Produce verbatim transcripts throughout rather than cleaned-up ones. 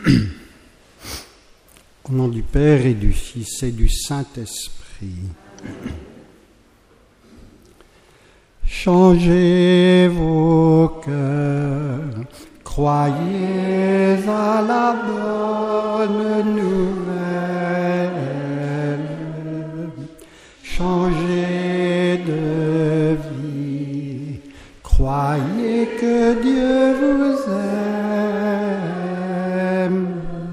Au nom du Père et du Fils et du Saint-Esprit. Changez vos cœurs, croyez à la bonne nouvelle. Changez de vie, croyez que Dieu vous aime.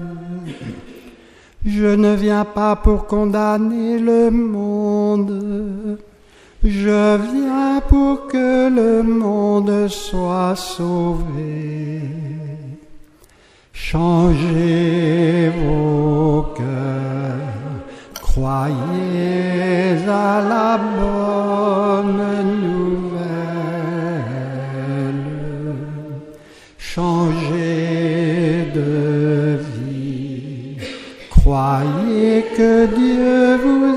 Je ne viens pas pour condamner le monde, je viens pour que le monde soit sauvé. Changez vos cœurs, croyez à la bonne nouvelle. Changez de vie, croyez que Dieu vous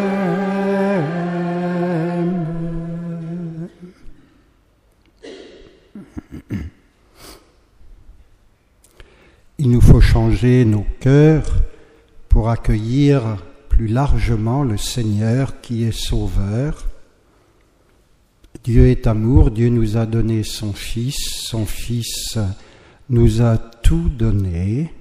aime. Il nous faut changer nos cœurs pour accueillir plus largement le Seigneur qui est Sauveur. Dieu est amour, Dieu nous a donné son Fils, son Fils nous a tout donné.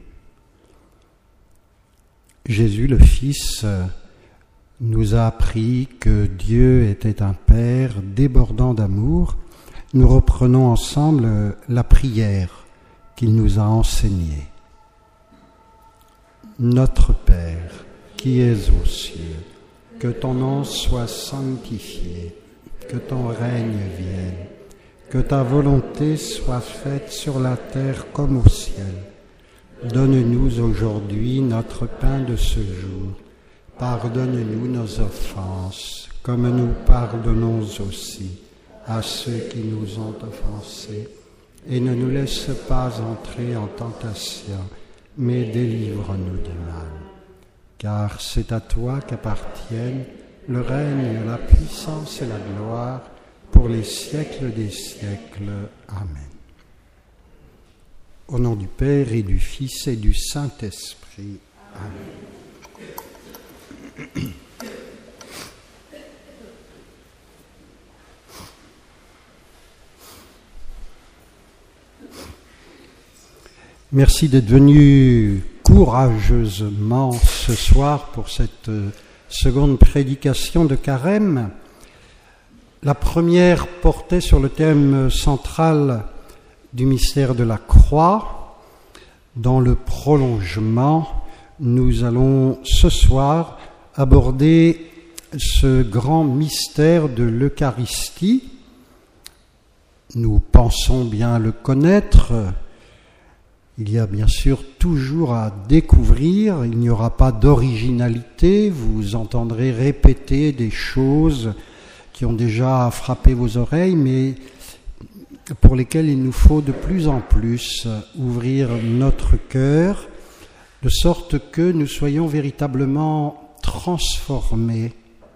Jésus, le Fils, nous a appris que Dieu était un Père débordant d'amour. Nous reprenons ensemble la prière qu'il nous a enseignée. Notre Père, qui es aux cieux, que ton nom soit sanctifié, que ton règne vienne, que ta volonté soit faite sur la terre comme au ciel. Donne-nous aujourd'hui notre pain de ce jour. Pardonne-nous nos offenses, comme nous pardonnons aussi à ceux qui nous ont offensés. Et ne nous laisse pas entrer en tentation, mais délivre-nous du mal. Car c'est à toi qu'appartiennent le règne, la puissance et la gloire pour les siècles des siècles. Amen. Au nom du Père et du Fils et du Saint-Esprit. Amen. Merci d'être venu courageusement ce soir pour cette seconde prédication de Carême. La première portait sur le thème central du mystère de la croix. Dans le prolongement, nous allons ce soir aborder ce grand mystère de l'Eucharistie. Nous pensons bien le connaître. Il y a bien sûr toujours à découvrir, il n'y aura pas d'originalité, vous entendrez répéter des choses qui ont déjà frappé vos oreilles, mais pour lesquelles il nous faut de plus en plus ouvrir notre cœur, de sorte que nous soyons véritablement transformés.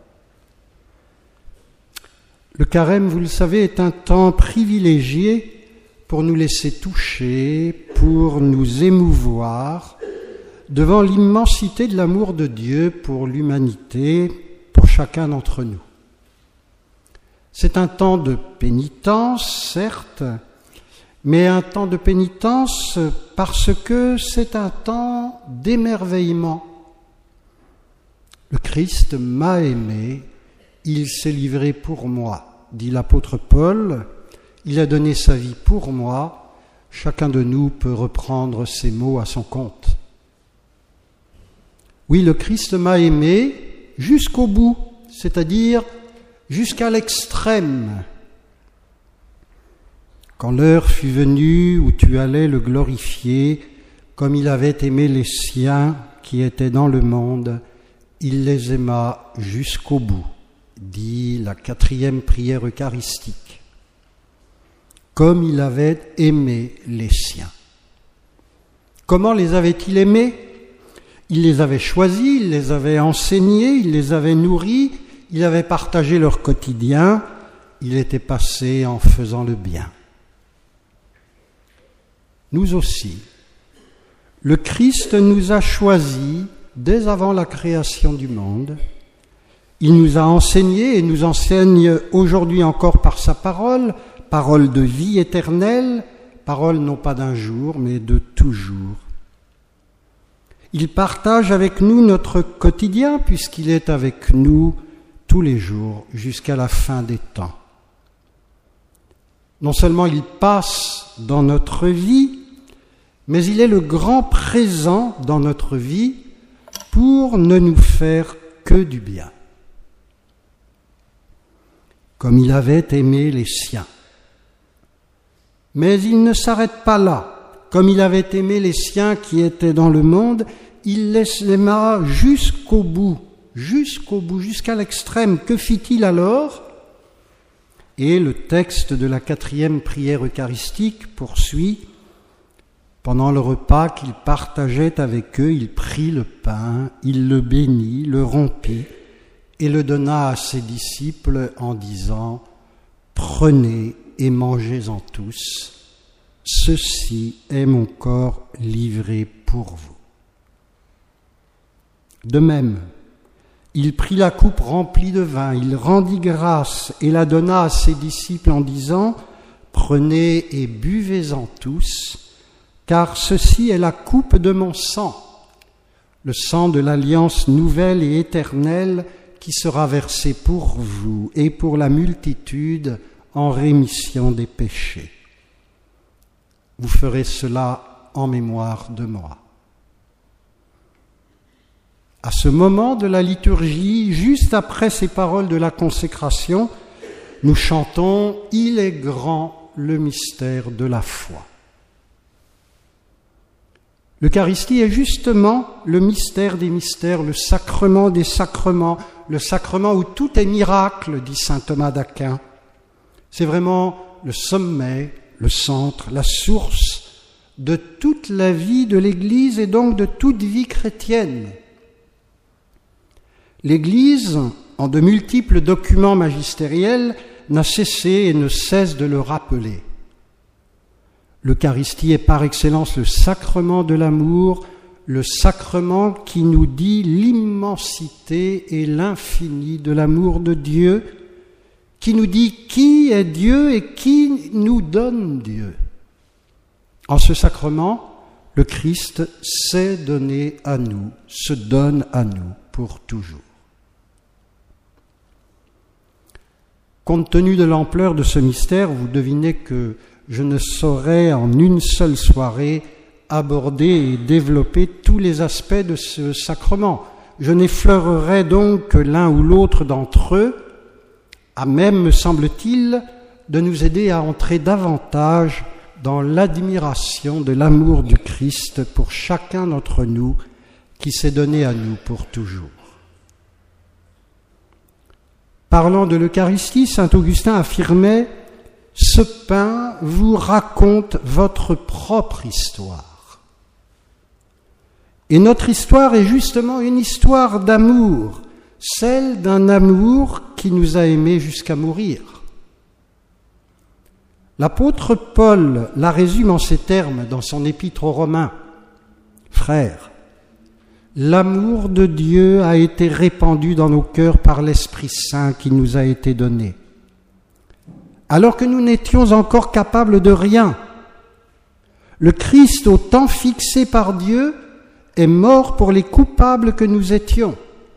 Le carême, vous le savez, est un temps privilégié pour nous laisser toucher, pour nous émouvoir devant l'immensité de l'amour de Dieu pour l'humanité, pour chacun d'entre nous. C'est un temps de pénitence, certes, mais un temps de pénitence parce que c'est un temps d'émerveillement. Le Christ m'a aimé, il s'est livré pour moi, dit l'apôtre Paul. Il a donné sa vie pour moi. Chacun de nous peut reprendre ces mots à son compte. Oui, le Christ m'a aimé jusqu'au bout, c'est-à-dire jusqu'à l'extrême. Quand l'heure fut venue où tu allais le glorifier, comme il avait aimé les siens qui étaient dans le monde, il les aima jusqu'au bout, dit la quatrième prière eucharistique. Comme il avait aimé les siens. Comment les avait-il aimés ? Il les avait choisis, il les avait enseignés, il les avait nourris, il avait partagé leur quotidien, il était passé en faisant le bien. Nous aussi, Le Christ nous a choisis dès avant la création du monde. Il nous a enseigné et nous enseigne aujourd'hui encore par sa parole, parole de vie éternelle, parole non pas d'un jour, mais de toujours. Il partage avec nous notre quotidien puisqu'il est avec nous tous les jours jusqu'à la fin des temps. Non seulement il passe dans notre vie, mais il est le grand présent dans notre vie pour ne nous faire que du bien. Comme il avait aimé les siens. Mais il ne s'arrête pas là. Comme il avait aimé les siens qui étaient dans le monde, il les aima jusqu'au bout, jusqu'au bout, jusqu'à l'extrême. Que fit-il alors ? Et le texte de la quatrième prière eucharistique poursuit. Pendant le repas qu'il partageait avec eux, il prit le pain, il le bénit, le rompit et le donna à ses disciples en disant « Prenez et mangez-en tous, ceci est mon corps livré pour vous. » De même, il prit la coupe remplie de vin, il rendit grâce et la donna à ses disciples en disant « Prenez et buvez-en tous, car ceci est la coupe de mon sang, le sang de l'alliance nouvelle et éternelle qui sera versé pour vous et pour la multitude en rémission des péchés. Vous ferez cela en mémoire de moi. » À ce moment de la liturgie, juste après ces paroles de la consécration, nous chantons « Il est grand le mystère de la foi ». L'Eucharistie est justement le mystère des mystères, le sacrement des sacrements, le sacrement où tout est miracle, dit saint Thomas d'Aquin. C'est vraiment le sommet, le centre, la source de toute la vie de l'Église et donc de toute vie chrétienne. L'Église, en de multiples documents magistériels, n'a cessé et ne cesse de le rappeler. L'Eucharistie est par excellence le sacrement de l'amour, le sacrement qui nous dit l'immensité et l'infini de l'amour de Dieu, qui nous dit qui est Dieu et qui nous donne Dieu. En ce sacrement, le Christ s'est donné à nous, se donne à nous pour toujours. Compte tenu de l'ampleur de ce mystère, vous devinez que je ne saurais en une seule soirée aborder et développer tous les aspects de ce sacrement. Je n'effleurerai donc que l'un ou l'autre d'entre eux, à même, me semble-t-il, de nous aider à entrer davantage dans l'admiration de l'amour du Christ pour chacun d'entre nous qui s'est donné à nous pour toujours. Parlant de l'Eucharistie, saint Augustin affirmait « Ce pain vous raconte votre propre histoire. » Et notre histoire est justement une histoire d'amour, celle d'un amour qui nous a aimés jusqu'à mourir. L'apôtre Paul la résume en ces termes dans son épître aux Romains. « Frères, l'amour de Dieu a été répandu dans nos cœurs par l'Esprit Saint qui nous a été donné. Alors que nous n'étions encore capables de rien, le Christ, au temps fixé par Dieu, est mort pour les coupables que nous étions.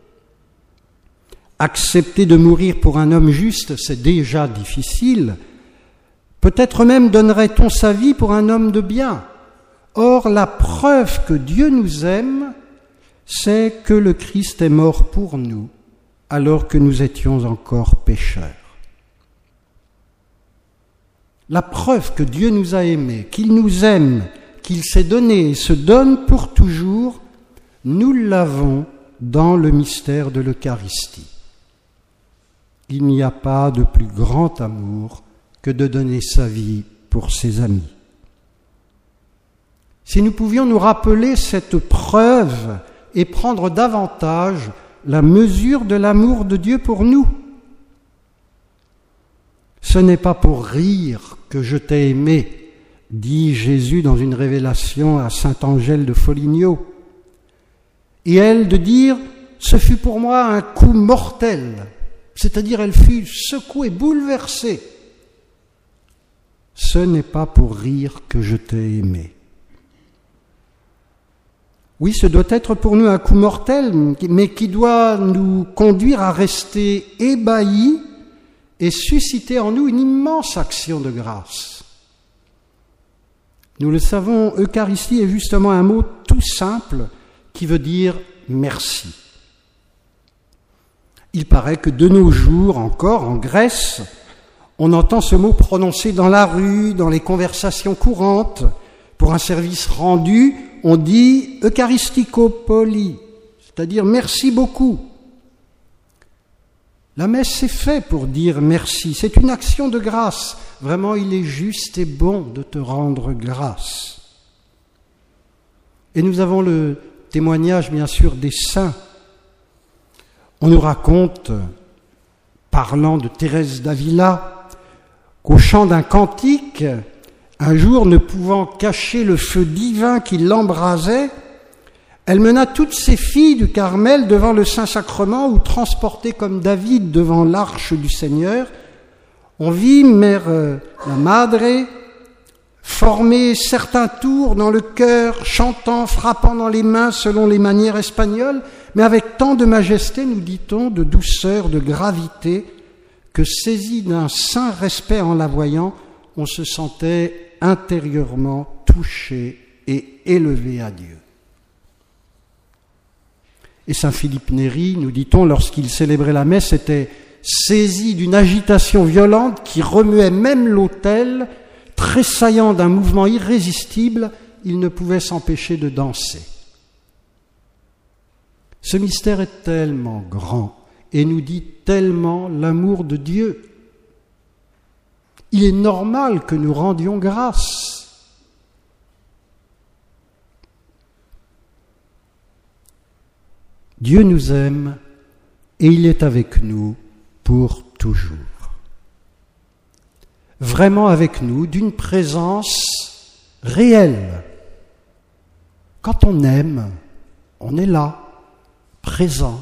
Accepter de mourir pour un homme juste, c'est déjà difficile. Peut-être même donnerait-on sa vie pour un homme de bien. Or, la preuve que Dieu nous aime, c'est que le Christ est mort pour nous, alors que nous étions encore pécheurs. La preuve que Dieu nous a aimés, qu'il nous aime, qu'il s'est donné et se donne pour toujours, nous l'avons dans le mystère de l'Eucharistie. Il n'y a pas de plus grand amour que de donner sa vie pour ses amis. Si nous pouvions nous rappeler cette preuve et prendre davantage la mesure de l'amour de Dieu pour nous. Ce n'est pas pour rire que je t'ai aimé, dit Jésus dans une révélation à saint Angèle de Foligno. Et elle de dire « Ce fut pour moi un coup mortel », c'est-à-dire elle fut secouée, bouleversée. Ce n'est pas pour rire que je t'ai aimé. Oui, ce doit être pour nous un coup mortel, mais qui doit nous conduire à rester ébahis et susciter en nous une immense action de grâce. Nous le savons, Eucharistie est justement un mot tout simple qui veut dire merci. Il paraît que de nos jours encore, en Grèce, on entend ce mot prononcé dans la rue, dans les conversations courantes. Pour un service rendu, on dit « eucharistiko-poli », c'est-à-dire « merci beaucoup ». La messe, c'est fait pour dire merci, c'est une action de grâce. Vraiment, il est juste et bon de te rendre grâce. Et nous avons le témoignage, bien sûr, des saints. On nous raconte, parlant de Thérèse d'Avila, qu'au chant d'un cantique, un jour, ne pouvant cacher le feu divin qui l'embrasait, elle mena toutes ses filles du Carmel devant le Saint-Sacrement où, transportées comme David devant l'arche du Seigneur, on vit Mère euh, la Madre former certains tours dans le cœur, chantant, frappant dans les mains selon les manières espagnoles, mais avec tant de majesté, nous dit-on, de douceur, de gravité, que saisi d'un saint respect en la voyant, on se sentait intérieurement touché et élevé à Dieu. Et saint Philippe Néri, nous dit-on, lorsqu'il célébrait la messe, était saisi d'une agitation violente qui remuait même l'autel, tressaillant d'un mouvement irrésistible, il ne pouvait s'empêcher de danser. Ce mystère est tellement grand et nous dit tellement l'amour de Dieu. Il est normal que nous rendions grâce. Dieu nous aime et il est avec nous pour toujours. Vraiment avec nous, d'une présence réelle. Quand on aime, on est là, présent.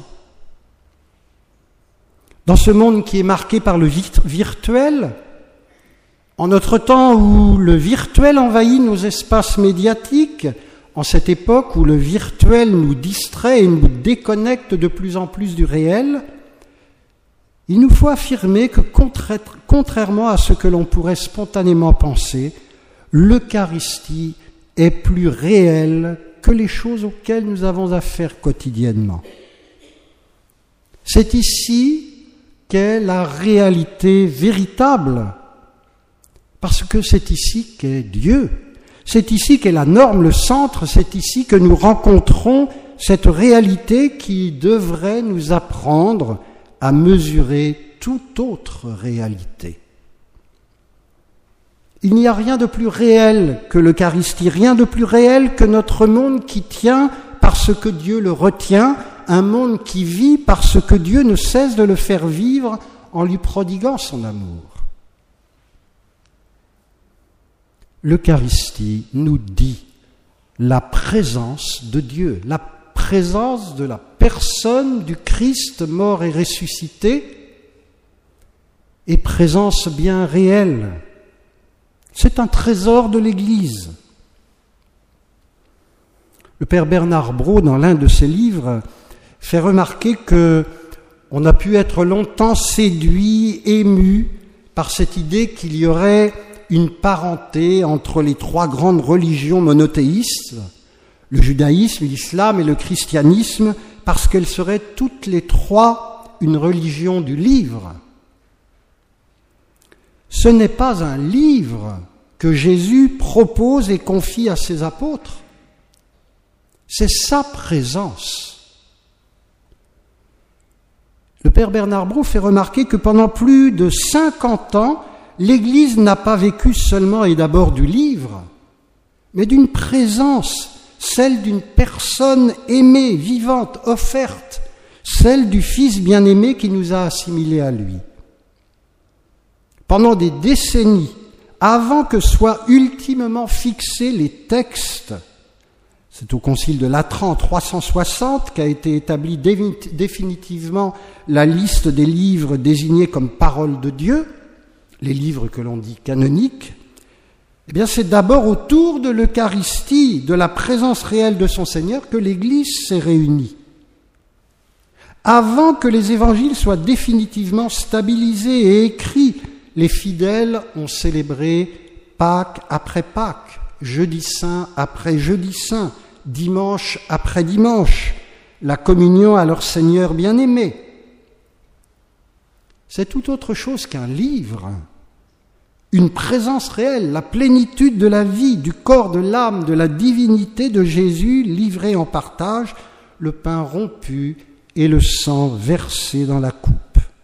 Dans ce monde qui est marqué par le virtuel, en notre temps où le virtuel envahit nos espaces médiatiques, en cette époque où le virtuel nous distrait et nous déconnecte de plus en plus du réel, il nous faut affirmer que contrairement à ce que l'on pourrait spontanément penser, l'Eucharistie est plus réelle que les choses auxquelles nous avons affaire quotidiennement. C'est ici qu'est la réalité véritable, parce que c'est ici qu'est Dieu. C'est ici qu'est la norme, le centre, c'est ici que nous rencontrons cette réalité qui devrait nous apprendre à mesurer toute autre réalité. Il n'y a rien de plus réel que l'Eucharistie, rien de plus réel que notre monde qui tient parce que Dieu le retient, un monde qui vit parce que Dieu ne cesse de le faire vivre en lui prodiguant son amour. L'Eucharistie nous dit la présence de Dieu, la présence de la personne du Christ mort et ressuscité, et présence bien réelle. C'est un trésor de l'Église. Le père Bernard Brault, dans l'un de ses livres, fait remarquer que on a pu être longtemps séduit, ému par cette idée qu'il y aurait une parenté entre les trois grandes religions monothéistes, le judaïsme, l'islam et le christianisme, parce qu'elles seraient toutes les trois une religion du livre. Ce n'est pas un livre que Jésus propose et confie à ses apôtres, c'est sa présence. Le père Bernard Brault fait remarquer que pendant plus de cinquante ans, l'Église n'a pas vécu seulement et d'abord du livre, mais d'une présence, celle d'une personne aimée, vivante, offerte, celle du Fils bien-aimé qui nous a assimilés à lui. Pendant des décennies, avant que soient ultimement fixés les textes. C'est au concile de Latran en trois cent soixante qu'a été établie définitivement la liste des livres désignés comme paroles de Dieu, les livres que l'on dit canoniques. Eh bien, c'est d'abord autour de l'Eucharistie, de la présence réelle de son Seigneur, que l'Église s'est réunie. Avant que les évangiles soient définitivement stabilisés et écrits, les fidèles ont célébré Pâques après Pâques, jeudi saint après jeudi saint, dimanche après dimanche, la communion à leur Seigneur bien-aimé. C'est tout autre chose qu'un livre, une présence réelle, la plénitude de la vie, du corps, de l'âme, de la divinité de Jésus livré en partage, le pain rompu et le sang versé dans la coupe.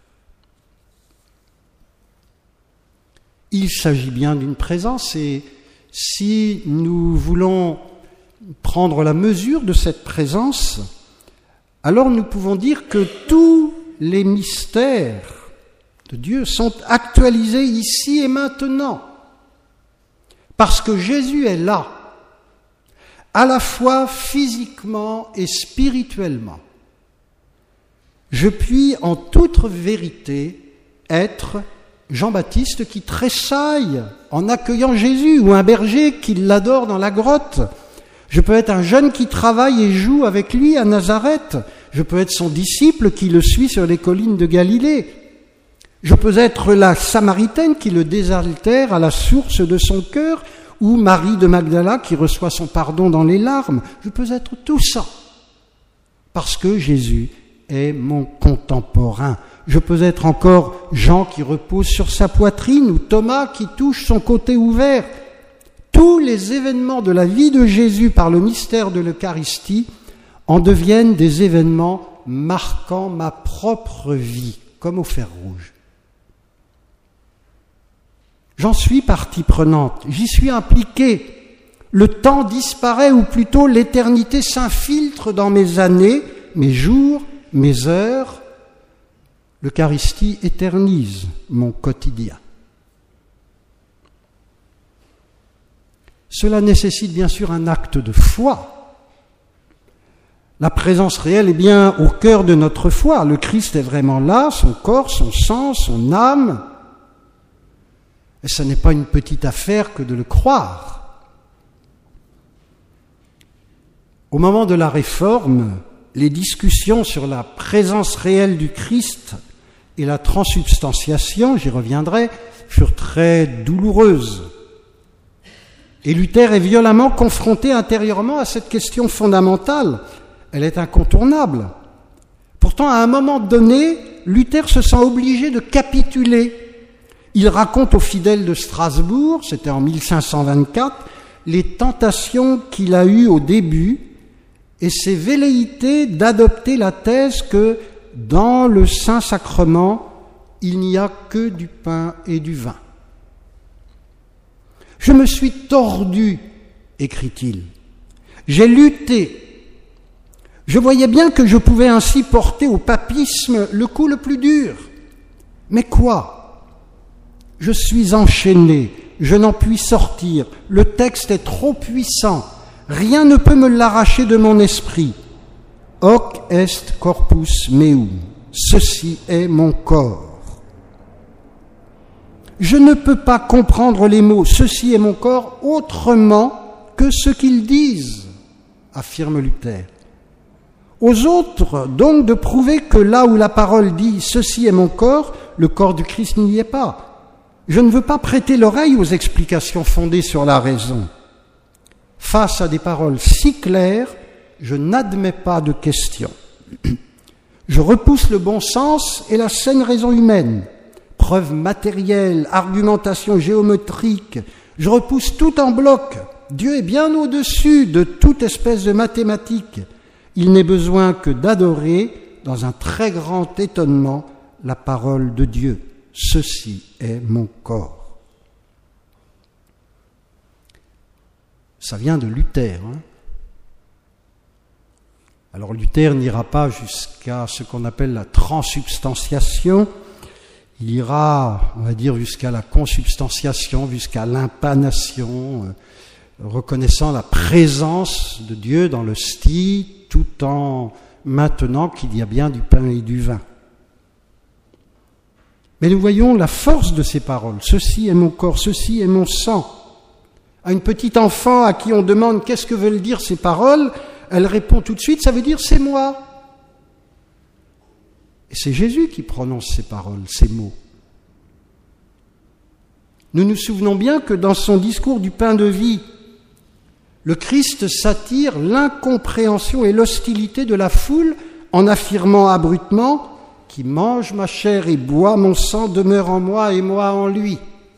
Il s'agit bien d'une présence, et si nous voulons prendre la mesure de cette présence, alors nous pouvons dire que tous les mystères de Dieu sont actualisés ici et maintenant, parce que Jésus est là, à la fois physiquement et spirituellement. Je puis en toute vérité être Jean-Baptiste qui tressaille en accueillant Jésus, ou un berger qui l'adore dans la grotte. Je peux être un jeune qui travaille et joue avec lui à Nazareth. Je peux être son disciple qui le suit sur les collines de Galilée. Je peux être la Samaritaine qui le désaltère à la source de son cœur, ou Marie de Magdala qui reçoit son pardon dans les larmes. Je peux être tout ça, parce que Jésus est mon contemporain. Je peux être encore Jean qui repose sur sa poitrine, ou Thomas qui touche son côté ouvert. Tous les événements de la vie de Jésus par le mystère de l'Eucharistie en deviennent des événements marquant ma propre vie, comme au fer rouge. J'en suis partie prenante, j'y suis impliqué. Le temps disparaît, ou plutôt l'éternité s'infiltre dans mes années, mes jours, mes heures. L'Eucharistie éternise mon quotidien. Cela nécessite bien sûr un acte de foi. La présence réelle est bien au cœur de notre foi. Le Christ est vraiment là, son corps, son sang, son âme. Et ce n'est pas une petite affaire que de le croire. Au moment de la Réforme, les discussions sur la présence réelle du Christ et la transsubstantiation, j'y reviendrai, furent très douloureuses. Et Luther est violemment confronté intérieurement à cette question fondamentale. Elle est incontournable. Pourtant, à un moment donné, Luther se sent obligé de capituler. Il raconte aux fidèles de Strasbourg, c'était en mille cinq cent vingt-quatre, les tentations qu'il a eues au début et ses velléités d'adopter la thèse que dans le Saint-Sacrement, il n'y a que du pain et du vin. Je me suis tordu, écrit-il. J'ai lutté. Je voyais bien que je pouvais ainsi porter au papisme le coup le plus dur. Mais quoi ? Je suis enchaîné, je n'en puis sortir. Le texte est trop puissant. Rien ne peut me l'arracher de mon esprit. Hoc est corpus meum. Ceci est mon corps. Je ne peux pas comprendre les mots « ceci est mon corps » autrement que ce qu'ils disent, affirme Luther. Aux autres, donc, de prouver que là où la parole dit « ceci est mon corps », le corps du Christ n'y est pas. Je ne veux pas prêter l'oreille aux explications fondées sur la raison. Face à des paroles si claires, je n'admets pas de questions. Je repousse le bon sens et la saine raison humaine. Preuves matérielles, argumentation géométrique, je repousse tout en bloc. Dieu est bien au-dessus de toute espèce de mathématiques. Il n'est besoin que d'adorer, dans un très grand étonnement, la parole de Dieu. Ceci est mon corps. Ça vient de Luther. Hein. Alors Luther n'ira pas jusqu'à ce qu'on appelle la transsubstantiation. il ira, on va dire, jusqu'à la consubstantiation, jusqu'à l'impanation, euh, reconnaissant la présence de Dieu dans l'hostie, tout en maintenant qu'il y a bien du pain et du vin. Mais nous voyons la force de ces paroles. Ceci est mon corps, ceci est mon sang. À une petite enfant à qui on demande qu'est-ce que veulent dire ces paroles, elle répond tout de suite, ça veut dire c'est moi. Et c'est Jésus qui prononce ces paroles, ces mots. Nous nous souvenons bien que dans son discours du pain de vie, le Christ s'attire l'incompréhension et l'hostilité de la foule en affirmant abruptement « Qui mange ma chair et boit mon sang demeure en moi et moi en lui ».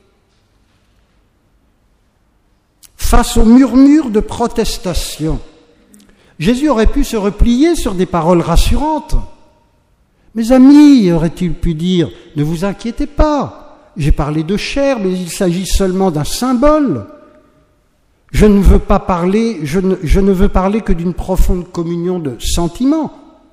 Face aux murmures de protestation, Jésus aurait pu se replier sur des paroles rassurantes. « Mes amis, aurait-il pu dire, ne vous inquiétez pas, j'ai parlé de chair, mais il s'agit seulement d'un symbole. Je ne veux pas parler, je ne, je ne veux parler que d'une profonde communion de sentiments. »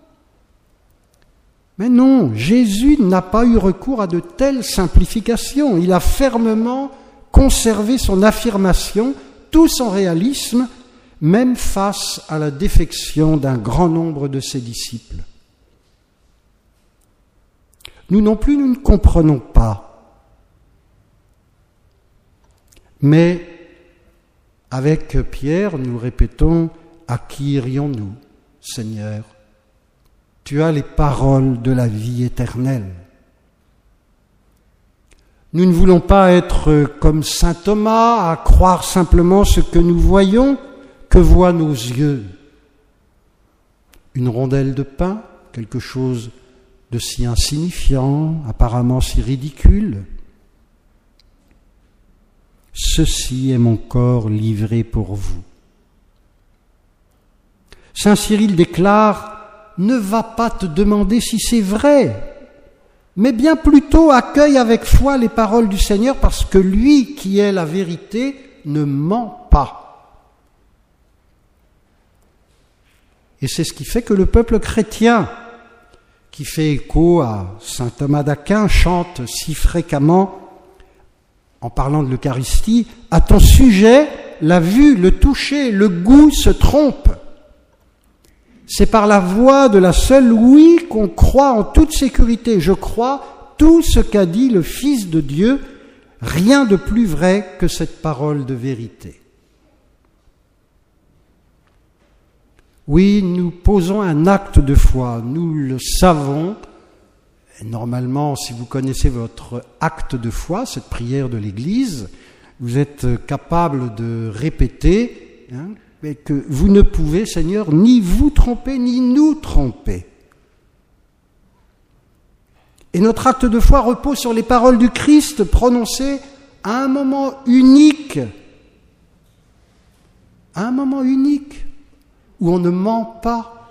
Mais non, Jésus n'a pas eu recours à de telles simplifications. Il a fermement conservé son affirmation, tout son réalisme, même face à la défection d'un grand nombre de ses disciples. Nous non plus, nous ne comprenons pas. Mais avec Pierre, nous répétons, à qui irions-nous, Seigneur ? Tu as les paroles de la vie éternelle. Nous ne voulons pas être comme saint Thomas, à croire simplement ce que nous voyons, que voient nos yeux. Une rondelle de pain, quelque chose de si insignifiant, apparemment si ridicule. Ceci est mon corps livré pour vous. Saint Cyril déclare « Ne va pas te demander si c'est vrai, mais bien plutôt accueille avec foi les paroles du Seigneur parce que lui qui est la vérité ne ment pas. » Et c'est ce qui fait que le peuple chrétien, qui fait écho à saint Thomas d'Aquin, chante si fréquemment en parlant de l'Eucharistie, « À ton sujet, la vue, le toucher, le goût se trompent. C'est par la voix de la seule ouïe qu'on croit en toute sécurité. Je crois tout ce qu'a dit le Fils de Dieu, rien de plus vrai que cette parole de vérité. » Oui, nous posons un acte de foi, nous le savons. Et normalement, si vous connaissez votre acte de foi, cette prière de l'Église, vous êtes capable de répéter, hein, mais que vous ne pouvez, Seigneur, ni vous tromper, ni nous tromper. Et notre acte de foi repose sur les paroles du Christ prononcées à un moment unique, à un moment unique, où on ne ment pas.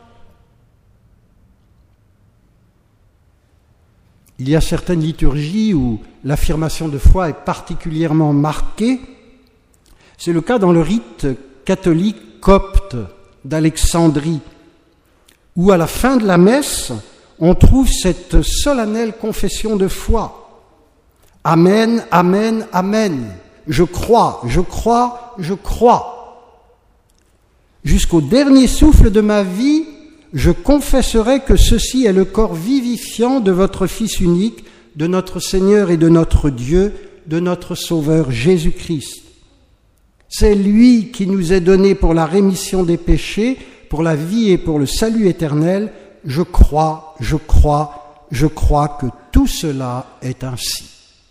Il y a certaines liturgies où l'affirmation de foi est particulièrement marquée. C'est le cas dans le rite catholique copte d'Alexandrie, où à la fin de la messe, on trouve cette solennelle confession de foi. Amen, amen, amen. Je crois, je crois, je crois. Jusqu'au dernier souffle de ma vie, je confesserai que ceci est le corps vivifiant de votre Fils unique, de notre Seigneur et de notre Dieu, de notre Sauveur Jésus-Christ. C'est lui qui nous est donné pour la rémission des péchés, pour la vie et pour le salut éternel. Je crois, je crois, je crois que tout cela est ainsi.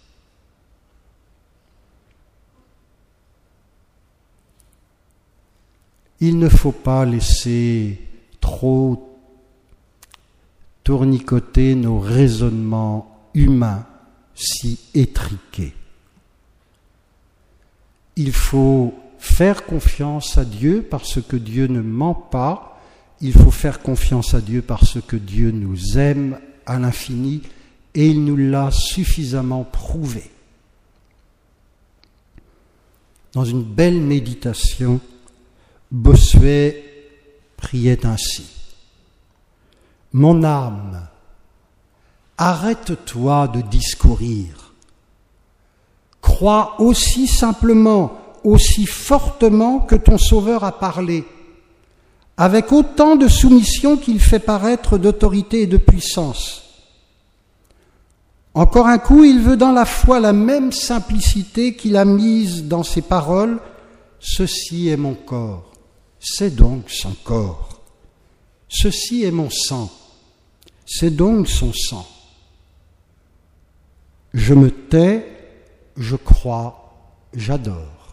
Il ne faut pas laisser trop tournicoter nos raisonnements humains si étriqués. Il faut faire confiance à Dieu parce que Dieu ne ment pas. Il faut faire confiance à Dieu parce que Dieu nous aime à l'infini et il nous l'a suffisamment prouvé. Dans une belle méditation, Bossuet priait ainsi. « Mon âme, arrête-toi de discourir. Crois aussi simplement, aussi fortement que ton Sauveur a parlé, avec autant de soumission qu'il fait paraître d'autorité et de puissance. Encore un coup, il veut dans la foi la même simplicité qu'il a mise dans ses paroles. Ceci est mon corps, c'est donc son corps. Ceci est mon sang, c'est donc son sang. Je me tais, je crois, j'adore.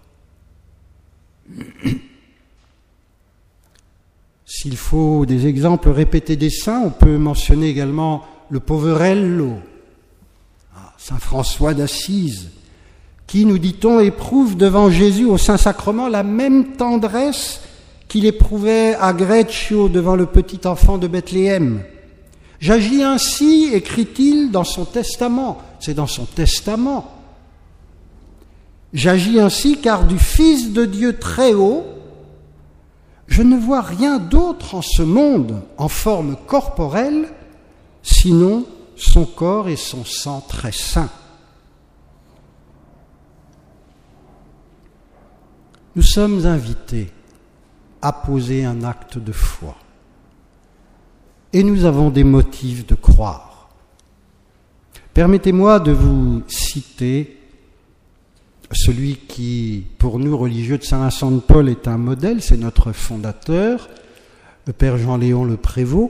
S'il faut des exemples répétés des saints, on peut mentionner également le Poverello, Saint François d'Assise, qui, nous dit-on, éprouve devant Jésus au Saint-Sacrement la même tendresse qu'il éprouvait à Greccio devant le petit enfant de Bethléem. J'agis ainsi, écrit-il dans son testament, c'est dans son testament. J'agis ainsi car du Fils de Dieu très haut, je ne vois rien d'autre en ce monde en forme corporelle, sinon son corps et son sang très saints. Nous sommes invités à poser un acte de foi. Et nous avons des motifs de croire. Permettez-moi de vous citer celui qui, pour nous, religieux de Saint-Vincent de Paul, est un modèle, c'est notre fondateur, le Père Jean-Léon Le Prévost.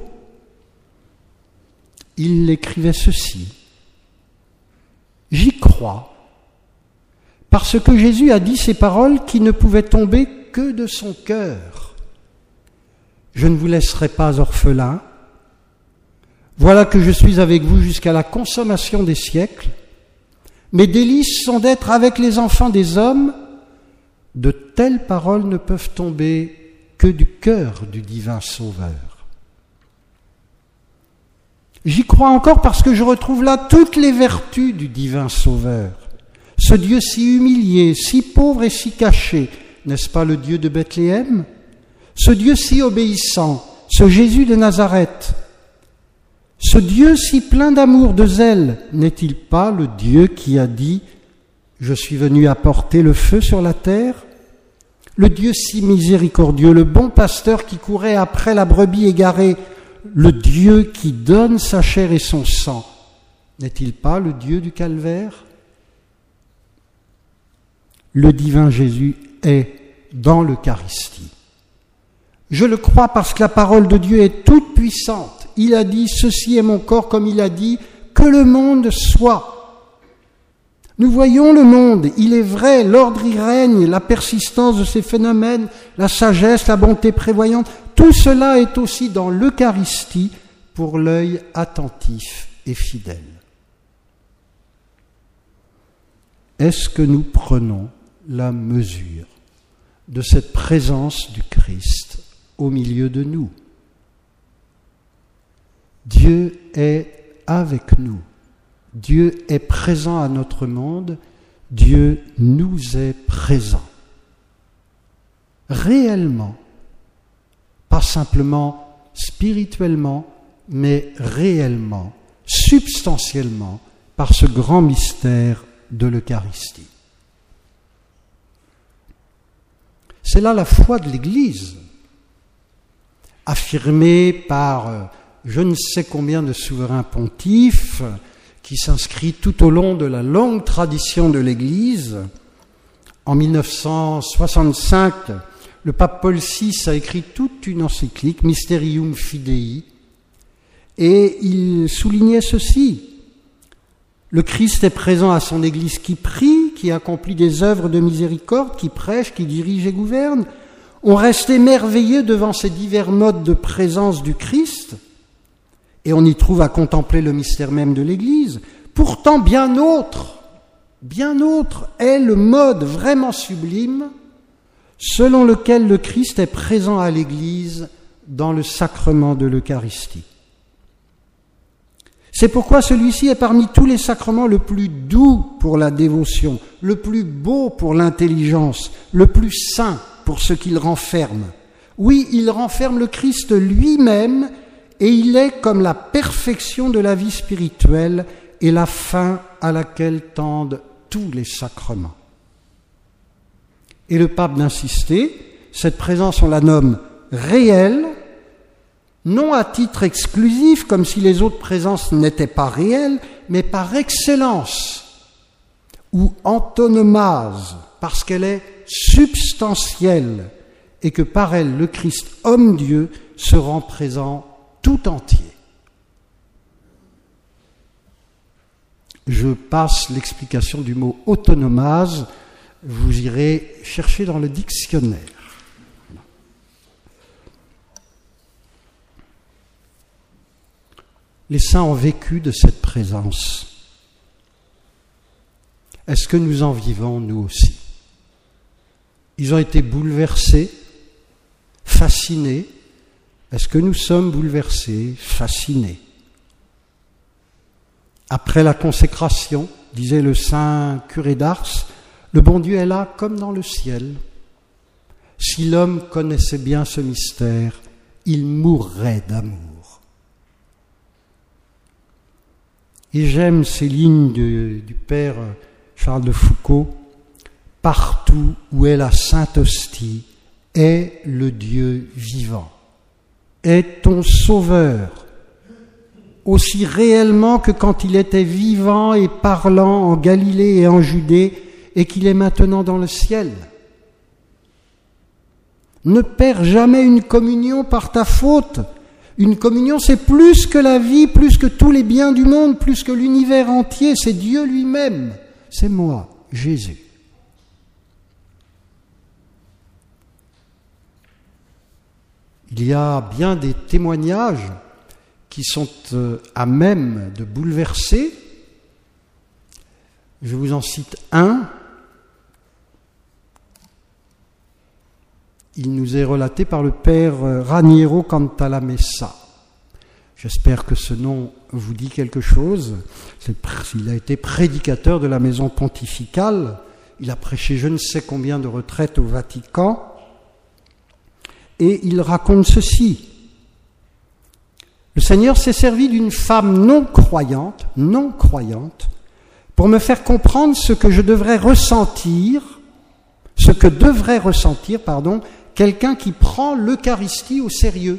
Il écrivait ceci: « J'y crois, parce que Jésus a dit ces paroles qui ne pouvaient tomber que de son cœur. Je ne vous laisserai pas orphelins. Voilà que je suis avec vous jusqu'à la consommation des siècles. Mes délices sont d'être avec les enfants des hommes. De telles paroles ne peuvent tomber que du cœur du divin Sauveur. J'y crois encore parce que je retrouve là toutes les vertus du divin Sauveur. Ce Dieu si humilié, si pauvre et si caché, n'est-ce pas le Dieu de Bethléem? Ce Dieu si obéissant, ce Jésus de Nazareth. Ce Dieu si plein d'amour, de zèle, n'est-il pas le Dieu qui a dit « Je suis venu apporter le feu sur la terre » ? Le Dieu si miséricordieux, le bon pasteur qui courait après la brebis égarée, le Dieu qui donne sa chair et son sang, n'est-il pas le Dieu du calvaire ? Le divin Jésus est dans l'Eucharistie. Je le crois parce que la parole de Dieu est toute puissante. Il a dit « Ceci est mon corps » comme il a dit « Que le monde soit ». Nous voyons le monde, il est vrai, l'ordre y règne, la persistance de ces phénomènes, la sagesse, la bonté prévoyante, tout cela est aussi dans l'Eucharistie pour l'œil attentif et fidèle. Est-ce que nous prenons la mesure de cette présence du Christ au milieu de nous? Dieu est avec nous. Dieu est présent à notre monde. Dieu nous est présent. Réellement, pas simplement spirituellement, mais réellement, substantiellement, par ce grand mystère de l'Eucharistie. C'est là la foi de l'Église, affirmée par je ne sais combien de souverains pontifes, qui s'inscrit tout au long de la longue tradition de l'Église. En mille neuf cent soixante-cinq, le pape Paul six a écrit toute une encyclique, Mysterium Fidei, et il soulignait ceci: le Christ est présent à son Église qui prie, qui accomplit des œuvres de miséricorde, qui prêche, qui dirige et gouverne. On reste émerveillé devant ces divers modes de présence du Christ, et on y trouve à contempler le mystère même de l'Église. Pourtant, bien autre, bien autre est le mode vraiment sublime selon lequel le Christ est présent à l'Église dans le sacrement de l'Eucharistie. C'est pourquoi celui-ci est parmi tous les sacrements le plus doux pour la dévotion, le plus beau pour l'intelligence, le plus saint pour ce qu'il renferme. Oui, il renferme le Christ lui-même et il est comme la perfection de la vie spirituelle et la fin à laquelle tendent tous les sacrements. Et le pape d'insister, cette présence on la nomme réelle, non à titre exclusif, comme si les autres présences n'étaient pas réelles, mais par excellence, ou antonomase, parce qu'elle est substantielle, et que par elle, le Christ, homme-Dieu, se rend présent tout entier. Je passe l'explication du mot autonomase, vous irez chercher dans le dictionnaire. Les saints ont vécu de cette présence. Est-ce que nous en vivons, nous aussi? Ils ont été bouleversés, fascinés. Est-ce que nous sommes bouleversés, fascinés? Après la consécration, disait le saint curé d'Ars, le bon Dieu est là comme dans le ciel. Si l'homme connaissait bien ce mystère, il mourrait d'amour. Et j'aime ces lignes de, du père Charles de Foucault. Partout où est la Sainte Hostie est le Dieu vivant, est ton Sauveur, aussi réellement que quand il était vivant et parlant en Galilée et en Judée et qu'il est maintenant dans le ciel. Ne perds jamais une communion par ta faute. Une communion, c'est plus que la vie, plus que tous les biens du monde, plus que l'univers entier, c'est Dieu lui-même. C'est moi, Jésus. Il y a bien des témoignages qui sont à même de bouleverser. Je vous en cite un. Il nous est relaté par le père Raniero Cantalamessa. J'espère que ce nom vous dit quelque chose. Il a été prédicateur de la maison pontificale. Il a prêché je ne sais combien de retraites au Vatican. Et il raconte ceci. Le Seigneur s'est servi d'une femme non croyante, non croyante, pour me faire comprendre ce que je devrais ressentir, ce que devrait ressentir, pardon, quelqu'un qui prend l'Eucharistie au sérieux.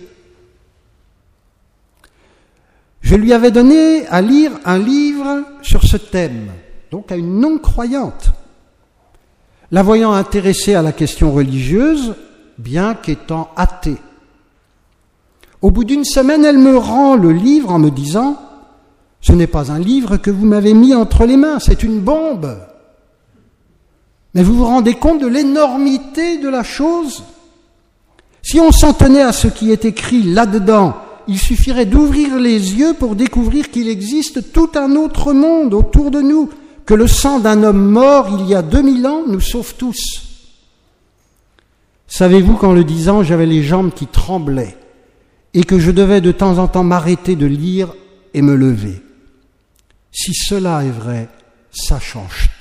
Je lui avais donné à lire un livre sur ce thème, donc à une non-croyante. La voyant intéressée à la question religieuse, bien qu'étant athée. Au bout d'une semaine, elle me rend le livre en me disant « Ce n'est pas un livre que vous m'avez mis entre les mains, c'est une bombe. Mais vous vous rendez compte de l'énormité de la chose ? Si on s'en tenait à ce qui est écrit là-dedans, il suffirait d'ouvrir les yeux pour découvrir qu'il existe tout un autre monde autour de nous, que le sang d'un homme mort il y a deux mille ans nous sauve tous. Savez-vous qu'en le disant, j'avais les jambes qui tremblaient et que je devais de temps en temps m'arrêter de lire et me lever. Si cela est vrai, ça change tout. »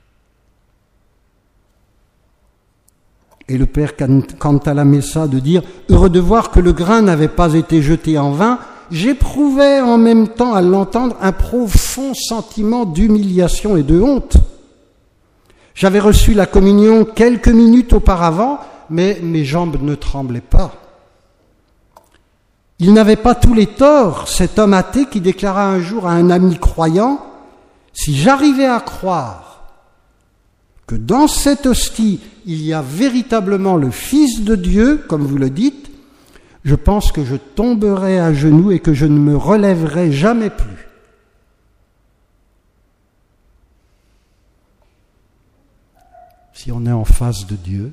Et le père Cantalamessa de dire « Heureux de voir que le grain n'avait pas été jeté en vain, j'éprouvais en même temps à l'entendre un profond sentiment d'humiliation et de honte. J'avais reçu la communion quelques minutes auparavant, mais mes jambes ne tremblaient pas. Il n'avait pas tous les torts, cet homme athée qui déclara un jour à un ami croyant « Si j'arrivais à croire que dans cette hostie, il y a véritablement le Fils de Dieu, comme vous le dites, je pense que je tomberais à genoux et que je ne me relèverai jamais plus. » Si on est en face de Dieu,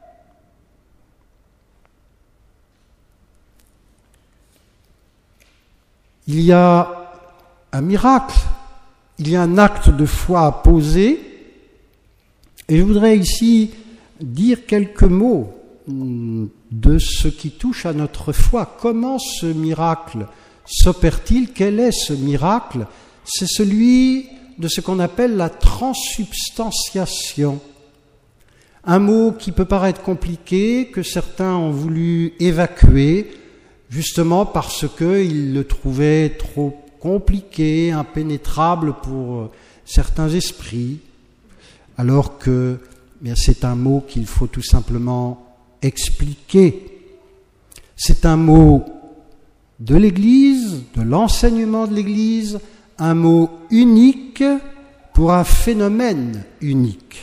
il y a un miracle, il y a un acte de foi à poser, et je voudrais ici dire quelques mots de ce qui touche à notre foi. Comment ce miracle s'opère-t-il? Quel est ce miracle? C'est celui de ce qu'on appelle la transsubstantiation. Un mot qui peut paraître compliqué, que certains ont voulu évacuer. justement parce qu'il le trouvait trop compliqué, impénétrable pour certains esprits, alors que bien, c'est un mot qu'il faut tout simplement expliquer. C'est un mot de l'Église, de l'enseignement de l'Église, un mot unique pour un phénomène unique.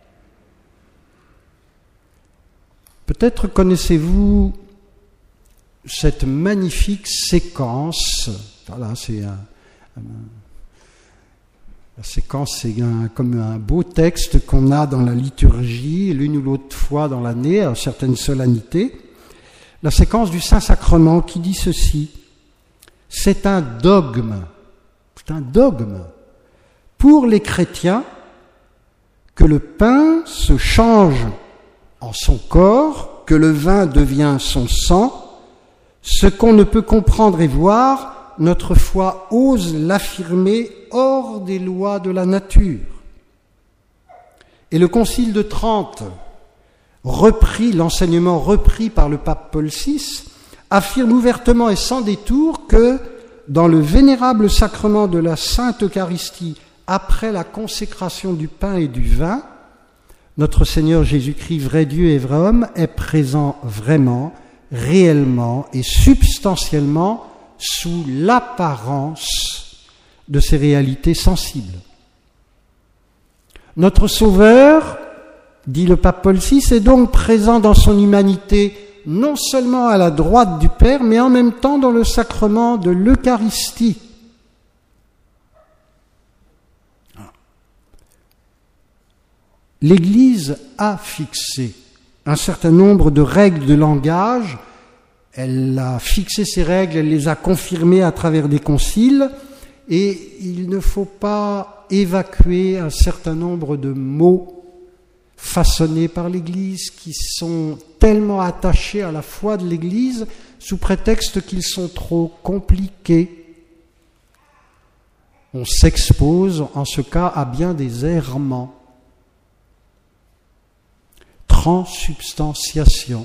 Peut-être connaissez-vous cette magnifique séquence. Voilà, c'est un, un, la séquence, c'est un, comme un beau texte qu'on a dans la liturgie, l'une ou l'autre fois dans l'année, à certaines solennités. La séquence du Saint-Sacrement qui dit ceci: c'est un dogme, c'est un dogme pour les chrétiens que le pain se change en son corps, que le vin devient son sang. Ce qu'on ne peut comprendre et voir, notre foi ose l'affirmer hors des lois de la nature. Et le Concile de Trente, repris, l'enseignement repris par le pape Paul six, affirme ouvertement et sans détour que dans le vénérable sacrement de la Sainte Eucharistie, après la consécration du pain et du vin, notre Seigneur Jésus-Christ, vrai Dieu et vrai homme, est présent vraiment, réellement et substantiellement sous l'apparence de ces réalités sensibles. Notre Sauveur, dit le pape Paul six, est donc présent dans son humanité, non seulement à la droite du Père, mais en même temps dans le sacrement de l'Eucharistie. L'Église a fixé un certain nombre de règles de langage. Elle a fixé ces règles, elle les a confirmées à travers des conciles, et il ne faut pas évacuer un certain nombre de mots façonnés par l'Église qui sont tellement attachés à la foi de l'Église sous prétexte qu'ils sont trop compliqués. On s'expose en ce cas à bien des errements. Transsubstantiation.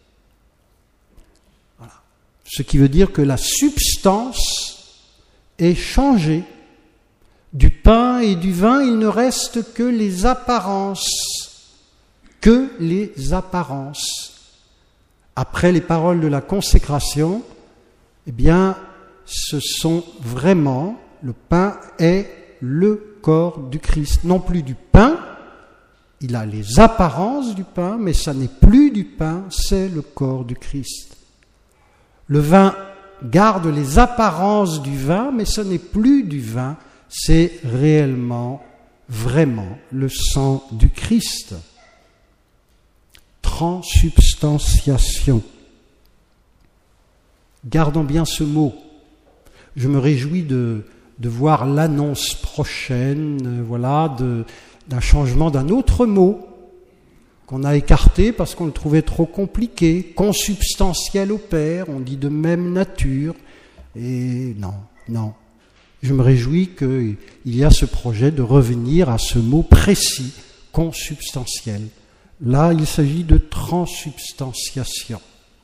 Voilà. Ce qui veut dire que la substance est changée. Du pain et du vin, il ne reste que les apparences. Que les apparences. Après les paroles de la consécration, eh bien, ce sont vraiment, le pain est le corps du Christ. Non plus du pain, il a les apparences du pain, mais ça n'est plus du pain, c'est le corps du Christ. Le vin garde les apparences du vin, mais ce n'est plus du vin, c'est réellement, vraiment le sang du Christ. Transsubstantiation. Gardons bien ce mot. Je me réjouis de, de voir l'annonce prochaine, voilà, de... d'un changement d'un autre mot qu'on a écarté parce qu'on le trouvait trop compliqué, consubstantiel au Père, on dit de même nature, et non, non. Je me réjouis qu'il y a ce projet de revenir à ce mot précis, consubstantiel. Là, il s'agit de transsubstantiation.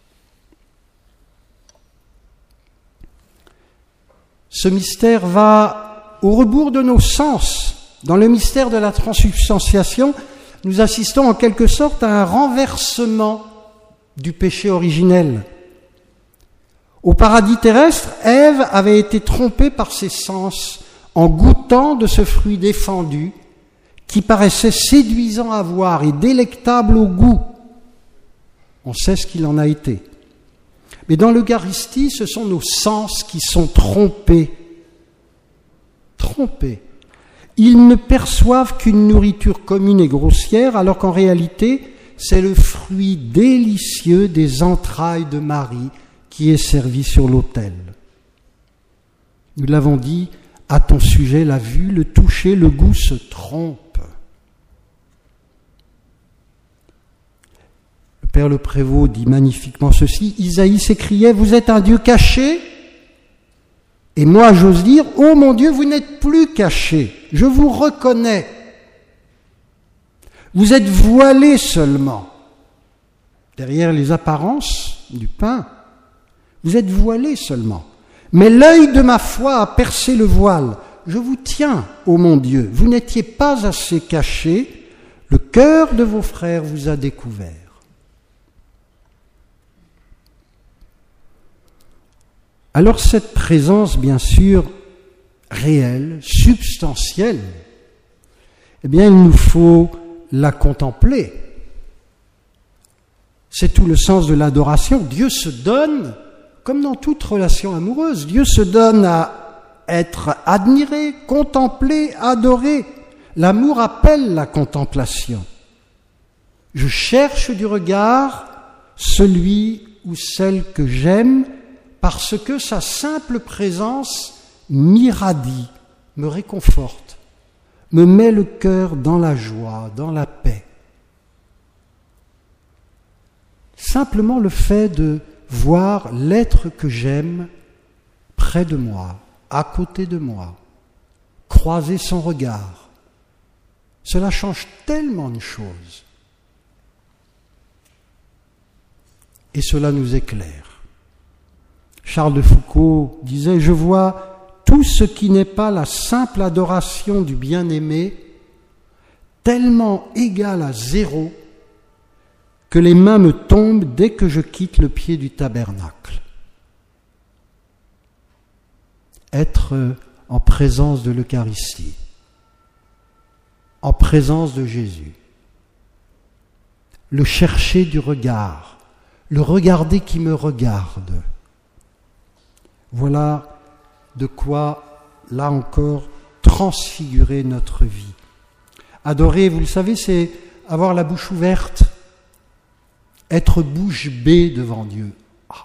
Ce mystère va au rebours de nos sens. Dans le mystère de la transsubstantiation, nous assistons en quelque sorte à un renversement du péché originel. Au paradis terrestre, Ève avait été trompée par ses sens en goûtant de ce fruit défendu qui paraissait séduisant à voir et délectable au goût. On sait ce qu'il en a été. Mais dans l'Eucharistie, ce sont nos sens qui sont trompés. Trompés. Ils ne perçoivent qu'une nourriture commune et grossière, alors qu'en réalité, c'est le fruit délicieux des entrailles de Marie qui est servi sur l'autel. Nous l'avons dit, à ton sujet, la vue, le toucher, le goût se trompent. Le Père Le Prévost dit magnifiquement ceci: Isaïe s'écriait, vous êtes un Dieu caché, et moi j'ose dire, oh mon Dieu, vous n'êtes plus caché, je vous reconnais. Vous êtes voilé seulement derrière les apparences du pain. Vous êtes voilés seulement. Mais l'œil de ma foi a percé le voile. Je vous tiens, ô mon Dieu. Vous n'étiez pas assez cachés. Le cœur de vos frères vous a découvert. Alors cette présence, bien sûr, réelle, substantielle, eh bien, il nous faut la contempler. C'est tout le sens de l'adoration. Dieu se donne, comme dans toute relation amoureuse, Dieu se donne à être admiré, contemplé, adoré. L'amour appelle la contemplation. Je cherche du regard celui ou celle que j'aime parce que sa simple présence m'irradie, me réconforte, me met le cœur dans la joie, dans la paix. Simplement le fait de voir l'être que j'aime près de moi, à côté de moi, croiser son regard, cela change tellement de choses. Et cela nous éclaire. Charles de Foucault disait « Je vois tout ce qui n'est pas la simple adoration du bien-aimé tellement égal à zéro que les mains me tombent dès que je quitte le pied du tabernacle. » Être en présence de l'Eucharistie, en présence de Jésus, le chercher du regard, le regarder qui me regarde. Voilà de quoi, là encore, transfigurer notre vie. Adorer, vous le savez, c'est avoir la bouche ouverte, être bouche bée devant Dieu. Ah.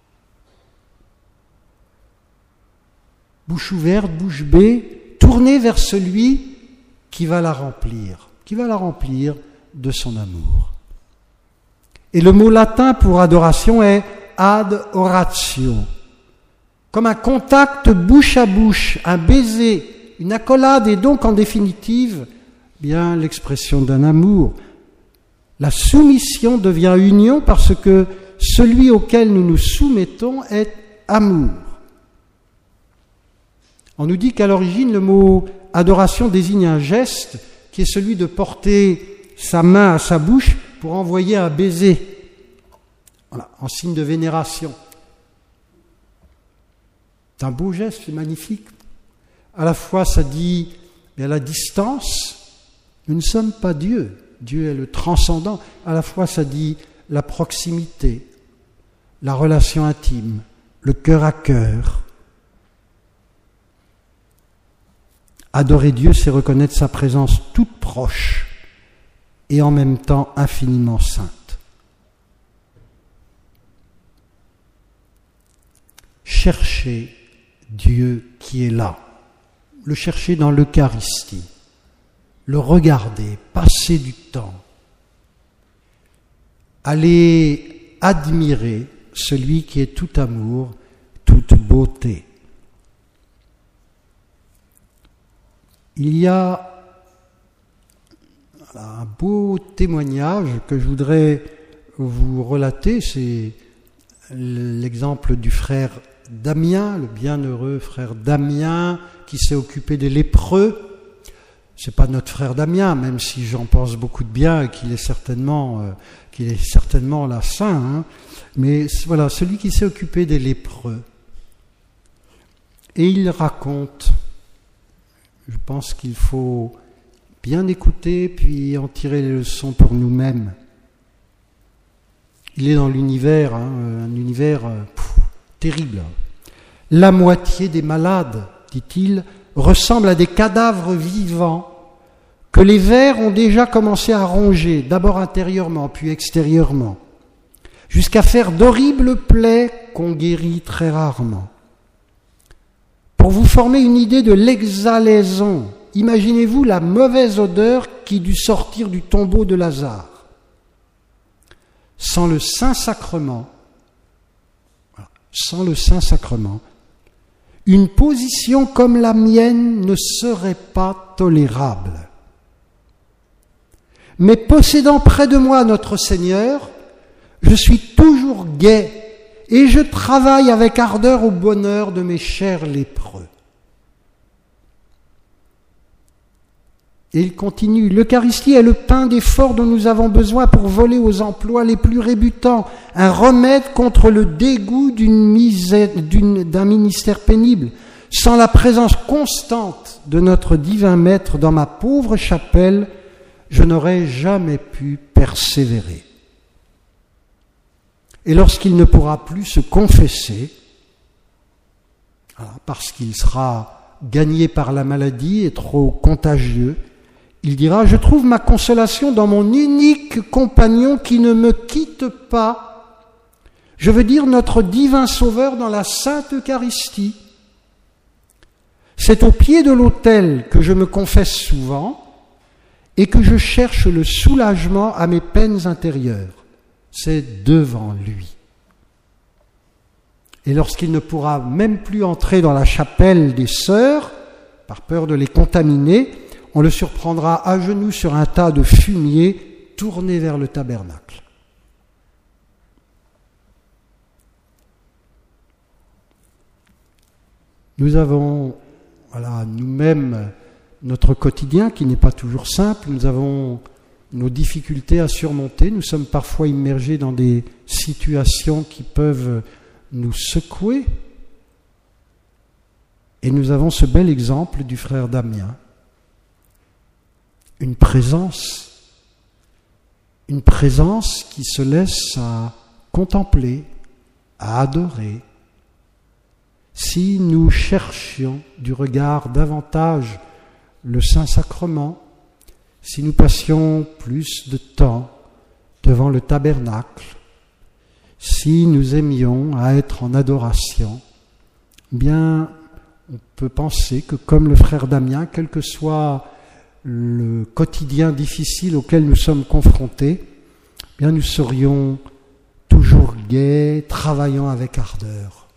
Bouche ouverte, bouche bée, tournée vers celui qui va la remplir, qui va la remplir de son amour. Et le mot latin pour adoration est ad oratio, comme un contact bouche à bouche, un baiser, une accolade, et donc en définitive, bien l'expression d'un amour. La soumission devient union parce que celui auquel nous nous soumettons est amour. On nous dit qu'à l'origine, le mot adoration désigne un geste qui est celui de porter sa main à sa bouche pour envoyer un baiser, voilà, en signe de vénération. C'est un beau geste, c'est magnifique. À la fois, ça dit, à la distance, nous ne sommes pas Dieu. Dieu est le transcendant. À la fois, ça dit la proximité, la relation intime, le cœur à cœur. Adorer Dieu, c'est reconnaître sa présence toute proche et en même temps infiniment sainte. Chercher Dieu qui est là, le chercher dans l'Eucharistie, le regarder, passer du temps, aller admirer celui qui est tout amour, toute beauté. Il y a un beau témoignage que je voudrais vous relater, c'est l'exemple du frère Damien, le bienheureux frère Damien qui s'est occupé des lépreux. C'est pas notre frère Damien, même si j'en pense beaucoup de bien et qu'il est certainement, euh, qu'il est certainement là saint, hein. Mais voilà, celui qui s'est occupé des lépreux. Et il raconte, je pense qu'il faut bien écouter puis en tirer les leçons pour nous-mêmes. Il est dans l'univers, hein, un univers euh, pff, terrible. La moitié des malades, dit-il, ressemblent à des cadavres vivants que les vers ont déjà commencé à ronger, d'abord intérieurement, puis extérieurement, jusqu'à faire d'horribles plaies qu'on guérit très rarement. Pour vous former une idée de l'exhalaison, imaginez-vous la mauvaise odeur qui dut sortir du tombeau de Lazare. Sans le Saint-Sacrement, sans le Saint-Sacrement, une position comme la mienne ne serait pas tolérable. Mais possédant près de moi notre Seigneur, je suis toujours gai et je travaille avec ardeur au bonheur de mes chers lépreux. Et il continue, l'Eucharistie est le pain d'effort dont nous avons besoin pour voler aux emplois les plus rébutants, un remède contre le dégoût d'une misère, d'une, d'un ministère pénible. Sans la présence constante de notre divin Maître dans ma pauvre chapelle, je n'aurais jamais pu persévérer. Et lorsqu'il ne pourra plus se confesser, parce qu'il sera gagné par la maladie et trop contagieux, il dira « Je trouve ma consolation dans mon unique compagnon qui ne me quitte pas. Je veux dire notre divin Sauveur dans la Sainte Eucharistie. C'est au pied de l'autel que je me confesse souvent et que je cherche le soulagement à mes peines intérieures. C'est devant lui. » Et lorsqu'il ne pourra même plus entrer dans la chapelle des sœurs, par peur de les contaminer, on le surprendra à genoux sur un tas de fumier tourné vers le tabernacle. Nous avons, voilà, nous-mêmes, notre quotidien qui n'est pas toujours simple. Nous avons nos difficultés à surmonter. Nous sommes parfois immergés dans des situations qui peuvent nous secouer. Et nous avons ce bel exemple du frère Damien. Une présence, une présence qui se laisse à contempler, à adorer. Si nous cherchions du regard davantage le Saint-Sacrement, si nous passions plus de temps devant le tabernacle, si nous aimions à être en adoration, bien, on peut penser que comme le frère Damien, quel que soit le quotidien difficile auquel nous sommes confrontés, bien nous serions toujours gais, travaillant avec ardeur.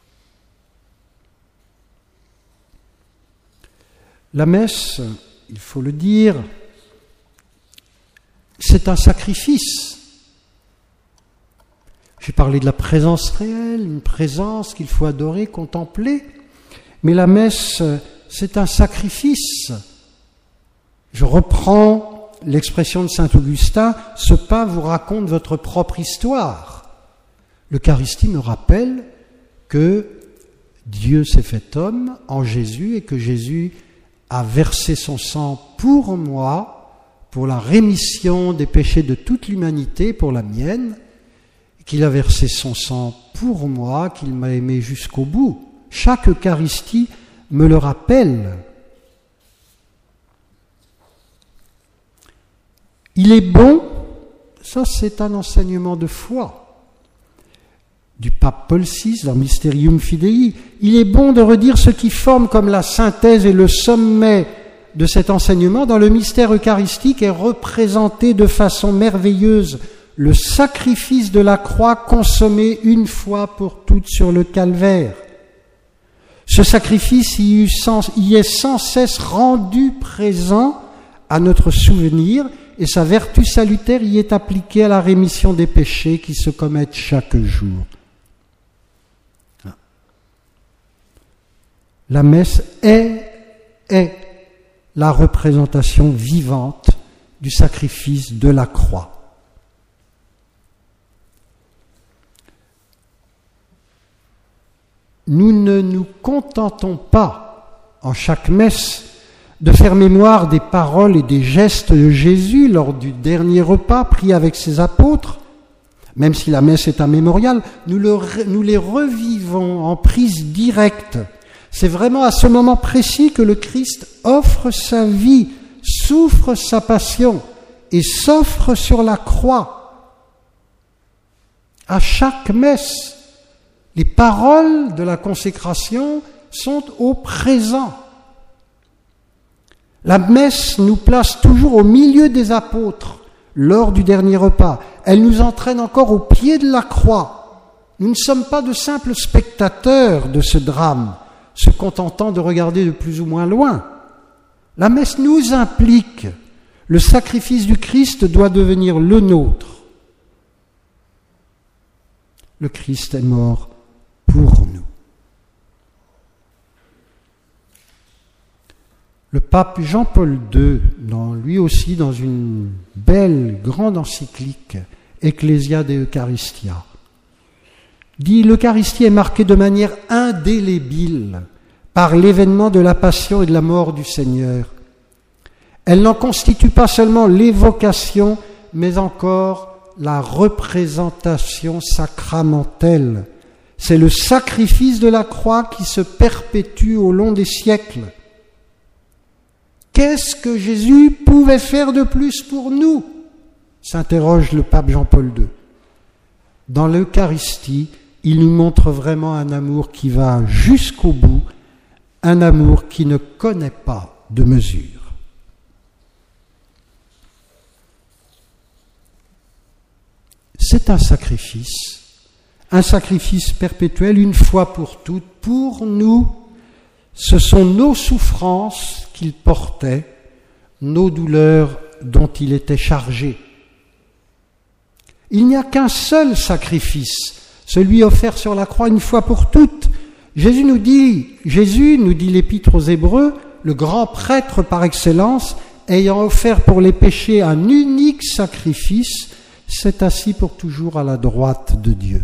La messe, il faut le dire, c'est un sacrifice. J'ai parlé de la présence réelle, une présence qu'il faut adorer, contempler, mais la messe, c'est un sacrifice. Je reprends l'expression de saint Augustin, ce pain vous raconte votre propre histoire. L'Eucharistie me rappelle que Dieu s'est fait homme en Jésus et que Jésus a versé son sang pour moi, pour la rémission des péchés de toute l'humanité, pour la mienne, qu'il a versé son sang pour moi, qu'il m'a aimé jusqu'au bout. Chaque Eucharistie me le rappelle. Il est bon, ça c'est un enseignement de foi du pape Paul six dans Mysterium Fidei, il est bon de redire ce qui forme comme la synthèse et le sommet de cet enseignement dans le mystère eucharistique est représenté de façon merveilleuse le sacrifice de la croix consommé une fois pour toutes sur le calvaire. Ce sacrifice y est sans cesse rendu présent à notre souvenir et sa vertu salutaire y est appliquée à la rémission des péchés qui se commettent chaque jour. La messe est, est la représentation vivante du sacrifice de la croix. Nous ne nous contentons pas, en chaque messe, de faire mémoire des paroles et des gestes de Jésus lors du dernier repas pris avec ses apôtres. Même si la messe est un mémorial, nous, le, nous les revivons en prise directe. C'est vraiment à ce moment précis que le Christ offre sa vie, souffre sa passion et s'offre sur la croix. À chaque messe, les paroles de la consécration sont au présent. La messe nous place toujours au milieu des apôtres lors du dernier repas. Elle nous entraîne encore au pied de la croix. Nous ne sommes pas de simples spectateurs de ce drame, se contentant de regarder de plus ou moins loin. La messe nous implique. Le sacrifice du Christ doit devenir le nôtre. Le Christ est mort pour nous. Le pape Jean-Paul deux, dans, lui aussi dans une belle, grande encyclique, Ecclesia de Eucharistia, dit « L'Eucharistie est marquée de manière indélébile par l'événement de la passion et de la mort du Seigneur. Elle n'en constitue pas seulement l'évocation, mais encore la représentation sacramentelle. C'est le sacrifice de la croix qui se perpétue au long des siècles. Qu'est-ce que Jésus pouvait faire de plus pour nous ? S'interroge le pape Jean-Paul deux. Dans l'Eucharistie, il nous montre vraiment un amour qui va jusqu'au bout, un amour qui ne connaît pas de mesure. C'est un sacrifice, un sacrifice perpétuel, une fois pour toutes, pour nous. Ce sont nos souffrances qu'il portait, nos douleurs dont il était chargé. Il n'y a qu'un seul sacrifice, celui offert sur la croix une fois pour toutes. Jésus nous dit, Jésus nous dit l'Épître aux Hébreux, le grand prêtre par excellence, ayant offert pour les péchés un unique sacrifice, s'est assis pour toujours à la droite de Dieu.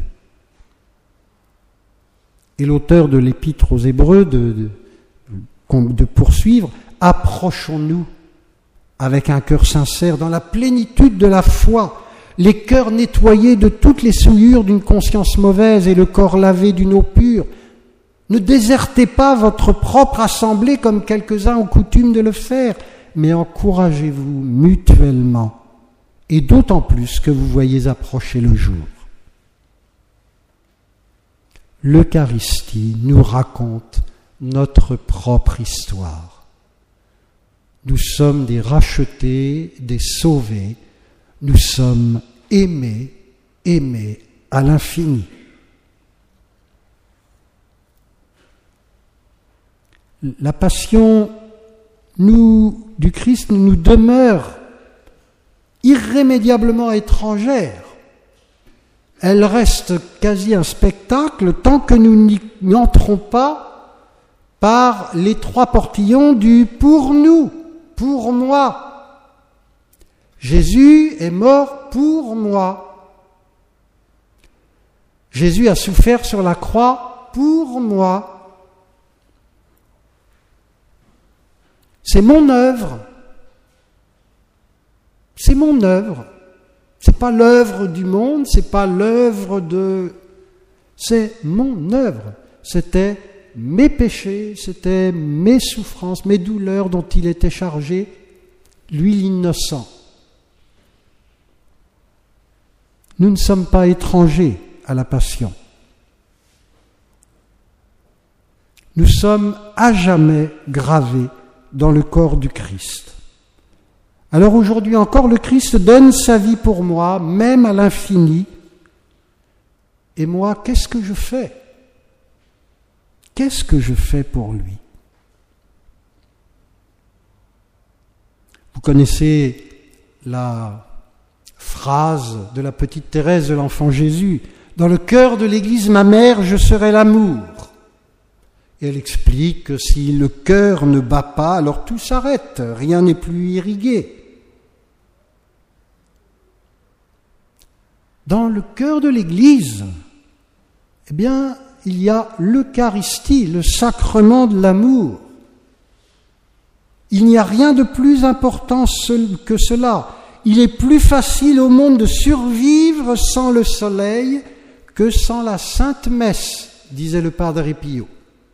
Et l'auteur de l'Épître aux Hébreux de, de de poursuivre, approchons-nous avec un cœur sincère, dans la plénitude de la foi, les cœurs nettoyés de toutes les souillures d'une conscience mauvaise et le corps lavé d'une eau pure. Ne désertez pas votre propre assemblée comme quelques-uns ont coutume de le faire, mais encouragez-vous mutuellement, et d'autant plus que vous voyez approcher le jour. L'Eucharistie nous raconte notre propre histoire. Nous sommes des rachetés, des sauvés, nous sommes aimés, aimés à l'infini. La passion nous, du Christ nous demeure irrémédiablement étrangère. Elle reste quasi un spectacle tant que nous n'y entrons pas par les trois portillons du « pour nous », « pour moi ». Jésus est mort pour moi. Jésus a souffert sur la croix pour moi. C'est mon œuvre. C'est mon œuvre. C'est pas l'œuvre du monde, c'est pas l'œuvre de... C'est mon œuvre. C'était mes péchés, c'était mes souffrances, mes douleurs dont il était chargé, lui l'innocent. Nous ne sommes pas étrangers à la passion. Nous sommes à jamais gravés dans le corps du Christ. Alors aujourd'hui encore, le Christ donne sa vie pour moi, même à l'infini. Et moi, qu'est-ce que je fais ? Qu'est-ce que je fais pour lui ? Vous connaissez la phrase de la petite Thérèse de l'Enfant Jésus. « Dans le cœur de l'Église, ma mère, je serai l'amour. » Et elle explique que si le cœur ne bat pas, alors tout s'arrête, rien n'est plus irrigué. Dans le cœur de l'Église, eh bien, il y a l'Eucharistie, le sacrement de l'amour. Il n'y a rien de plus important que cela. Il est plus facile au monde de survivre sans le soleil que sans la Sainte Messe, disait le Padre Pio.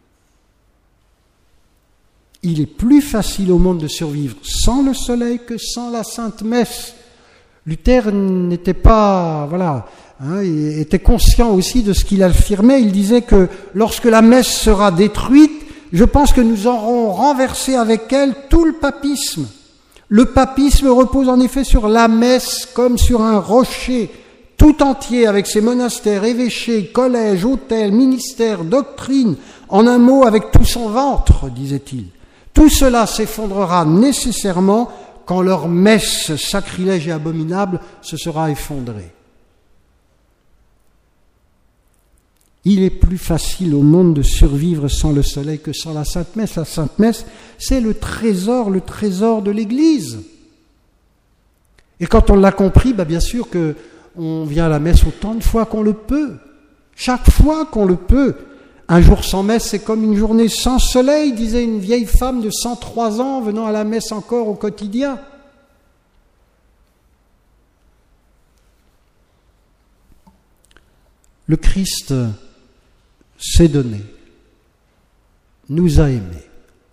Il est plus facile au monde de survivre sans le soleil que sans la Sainte Messe. Luther n'était pas, voilà, hein, il était conscient aussi de ce qu'il affirmait. Il disait que lorsque la messe sera détruite, je pense que nous aurons renversé avec elle tout le papisme. Le papisme repose en effet sur la messe comme sur un rocher tout entier, avec ses monastères, évêchés, collèges, hôtels, ministères, doctrines, en un mot avec tout son ventre, disait-il. Tout cela s'effondrera nécessairement quand leur messe sacrilège et abominable se sera effondrée. Il est plus facile au monde de survivre sans le soleil que sans la Sainte Messe. La Sainte Messe, c'est le trésor, le trésor de l'Église. Et quand on l'a compris, bah bien sûr qu'on vient à la messe autant de fois qu'on le peut. Chaque fois qu'on le peut. Un jour sans messe, c'est comme une journée sans soleil, disait une vieille femme de cent trois ans venant à la messe encore au quotidien. Le Christ s'est donné, nous a aimés.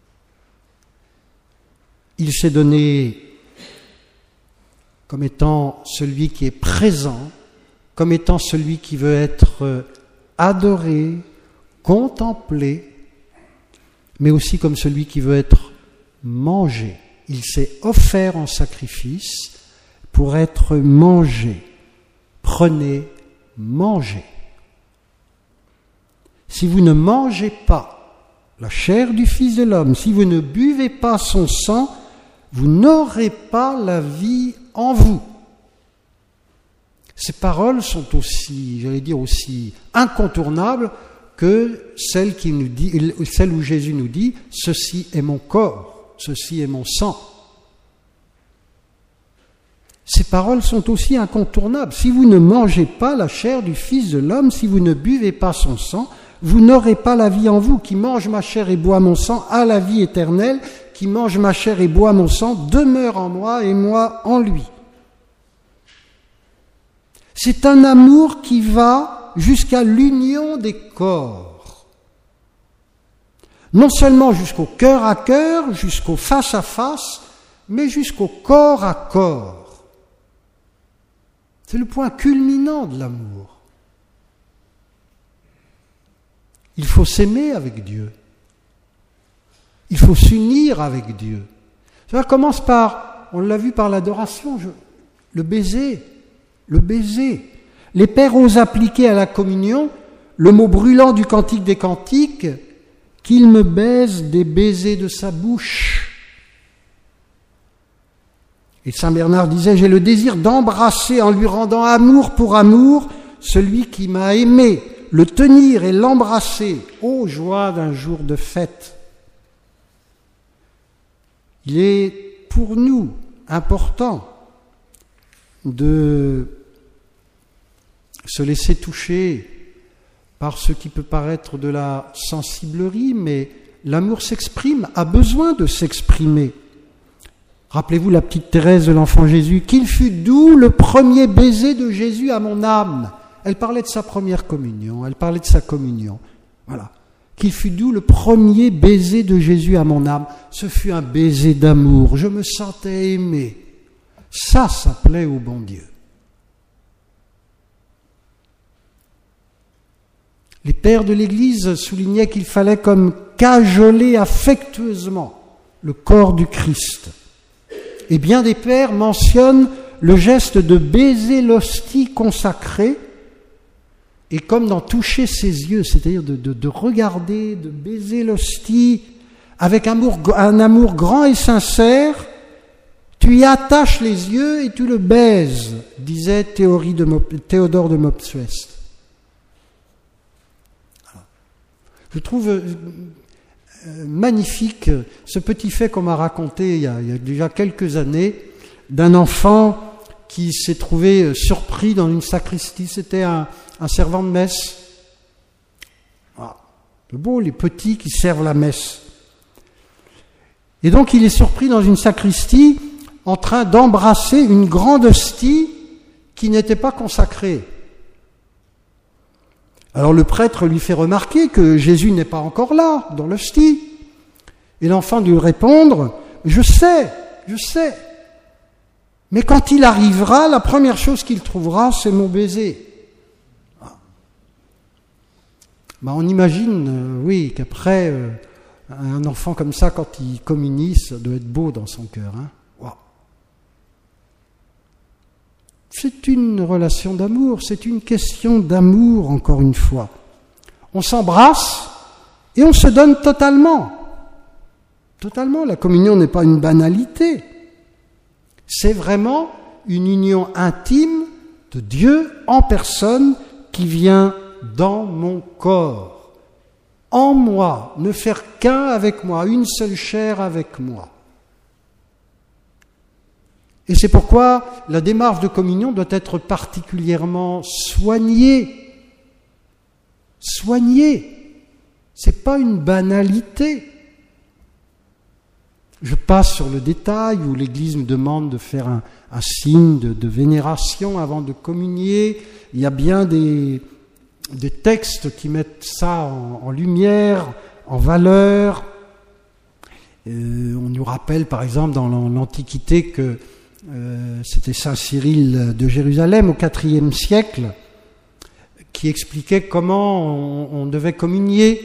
Il s'est donné comme étant celui qui est présent, comme étant celui qui veut être adoré, contemplé, mais aussi comme celui qui veut être mangé. Il s'est offert en sacrifice pour être mangé. Prenez, mangez. Si vous ne mangez pas la chair du Fils de l'homme, si vous ne buvez pas son sang, vous n'aurez pas la vie en vous. Ces paroles sont aussi, j'allais dire, aussi incontournables que celles, qui nous dit, celles où Jésus nous dit « Ceci est mon corps, ceci est mon sang ». Ces paroles sont aussi incontournables. Si vous ne mangez pas la chair du Fils de l'homme, si vous ne buvez pas son sang, vous n'aurez pas la vie en vous. Qui mange ma chair et boit mon sang a la vie éternelle. Qui mange ma chair et boit mon sang demeure en moi et moi en lui. C'est un amour qui va jusqu'à l'union des corps. Non seulement jusqu'au cœur à cœur, jusqu'au face à face, mais jusqu'au corps à corps. C'est le point culminant de l'amour. Il faut s'aimer avec Dieu. Il faut s'unir avec Dieu. Ça commence par, on l'a vu par l'adoration, je, le baiser, le baiser. Les pères osent appliquer à la communion le mot brûlant du Cantique des Cantiques, qu'il me baise des baisers de sa bouche. Et Saint Bernard disait, j'ai le désir d'embrasser en lui rendant amour pour amour celui qui m'a aimé, le tenir et l'embrasser, ô joie d'un jour de fête. Il est pour nous important de se laisser toucher par ce qui peut paraître de la sensiblerie, mais l'amour s'exprime, a besoin de s'exprimer. Rappelez-vous la petite Thérèse de l'Enfant Jésus, qu'il fut doux le premier baiser de Jésus à mon âme. Elle parlait de sa première communion, elle parlait de sa communion. Voilà. Qu'il fut doux le premier baiser de Jésus à mon âme. Ce fut un baiser d'amour, je me sentais aimé. Ça, ça plaît au bon Dieu. Les pères de l'Église soulignaient qu'il fallait comme cajoler affectueusement le corps du Christ. Et bien des pères mentionnent le geste de baiser l'hostie consacrée, et comme d'en toucher ses yeux, c'est-à-dire de, de, de regarder, de baiser l'hostie avec un amour, un amour grand et sincère, tu y attaches les yeux et tu le baises, disait Théorie de Mop, Théodore de Mopsuest. Je trouve euh, magnifique ce petit fait qu'on m'a raconté il y, a, il y a déjà quelques années d'un enfant qui s'est trouvé surpris dans une sacristie. C'était un, un servant de messe. Ah, c'est beau, les petits qui servent la messe. Et donc il est surpris dans une sacristie en train d'embrasser une grande hostie qui n'était pas consacrée. Alors le prêtre lui fait remarquer que Jésus n'est pas encore là, dans l'hostie. Et l'enfant lui répondre, « Je sais, je sais. Mais quand il arrivera, la première chose qu'il trouvera, c'est mon baiser. Ah. » Ben, on imagine, euh, oui, qu'après, euh, un enfant comme ça, quand il communie, ça doit être beau dans son cœur. Hein. Wow. C'est une relation d'amour, c'est une question d'amour, encore une fois. On s'embrasse et on se donne totalement. Totalement, la communion n'est pas une banalité. C'est vraiment une union intime de Dieu en personne qui vient dans mon corps, en moi, ne faire qu'un avec moi, une seule chair avec moi. Et c'est pourquoi la démarche de communion doit être particulièrement soignée. Soignée. C'est pas une banalité. Je passe sur le détail où l'Église me demande de faire un, un signe de, de vénération avant de communier. Il y a bien des, des textes qui mettent ça en, en lumière, en valeur. Euh, on nous rappelle par exemple dans l'Antiquité que euh, c'était saint Cyril de Jérusalem au quatrième siècle qui expliquait comment on, on devait communier.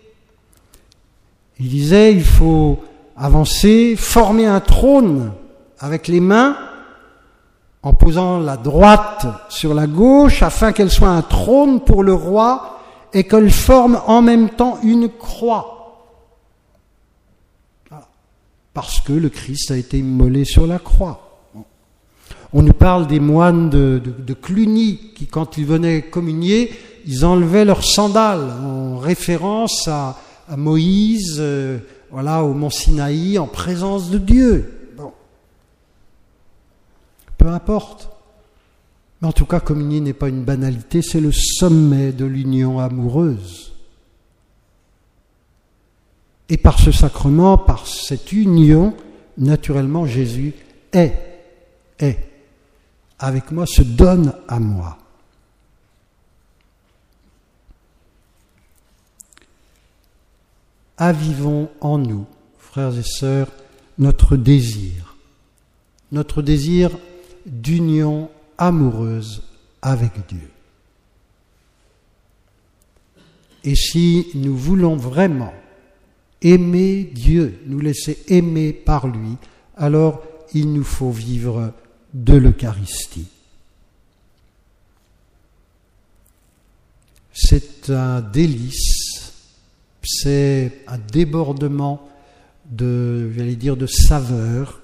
Il disait il faut avancer, former un trône avec les mains en posant la droite sur la gauche afin qu'elle soit un trône pour le roi et qu'elle forme en même temps une croix. Voilà. Parce que le Christ a été immolé sur la croix. On nous parle des moines de, de, de Cluny qui, quand ils venaient communier, ils enlevaient leurs sandales en référence à, à Moïse, euh, voilà, au mont Sinaï, en présence de Dieu. Bon. Peu importe. Mais en tout cas, communier n'est pas une banalité, c'est le sommet de l'union amoureuse. Et par ce sacrement, par cette union, naturellement, Jésus est, est, avec moi, se donne à moi. Avivons en nous, frères et sœurs, notre désir, notre désir d'union amoureuse avec Dieu. Et si nous voulons vraiment aimer Dieu, nous laisser aimer par lui, alors il nous faut vivre de l'Eucharistie. C'est un délice, c'est un débordement de, j'allais dire, de saveur.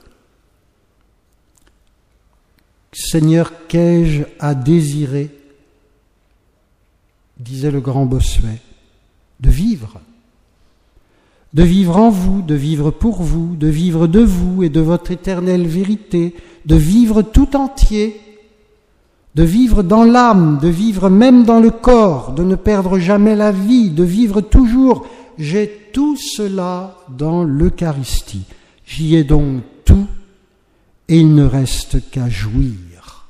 Seigneur, qu'ai-je à désirer, disait le grand Bossuet, de vivre, de vivre en vous, de vivre pour vous, de vivre de vous et de votre éternelle vérité, de vivre tout entier, de vivre dans l'âme, de vivre même dans le corps, de ne perdre jamais la vie, de vivre toujours. J'ai tout cela dans l'Eucharistie. J'y ai donc tout et il ne reste qu'à jouir.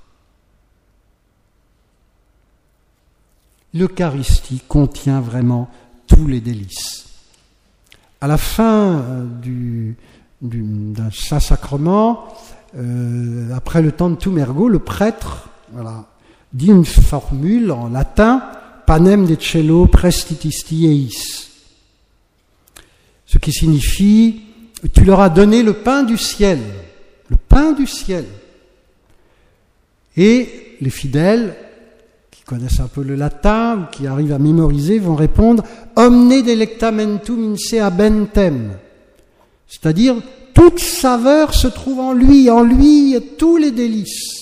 L'Eucharistie contient vraiment tous les délices. À la fin du, du, d'un Saint-Sacrement, euh, après le temps de Tumergo, le prêtre voilà, dit une formule en latin, panem de cello prestitisti eis, ce qui signifie tu leur as donné le pain du ciel, le pain du ciel. Et les fidèles qui connaissent un peu le latin ou qui arrivent à mémoriser vont répondre omne delectamentum in se habentem, c'est-à-dire toute saveur se trouve en lui, en lui il y a tous les délices.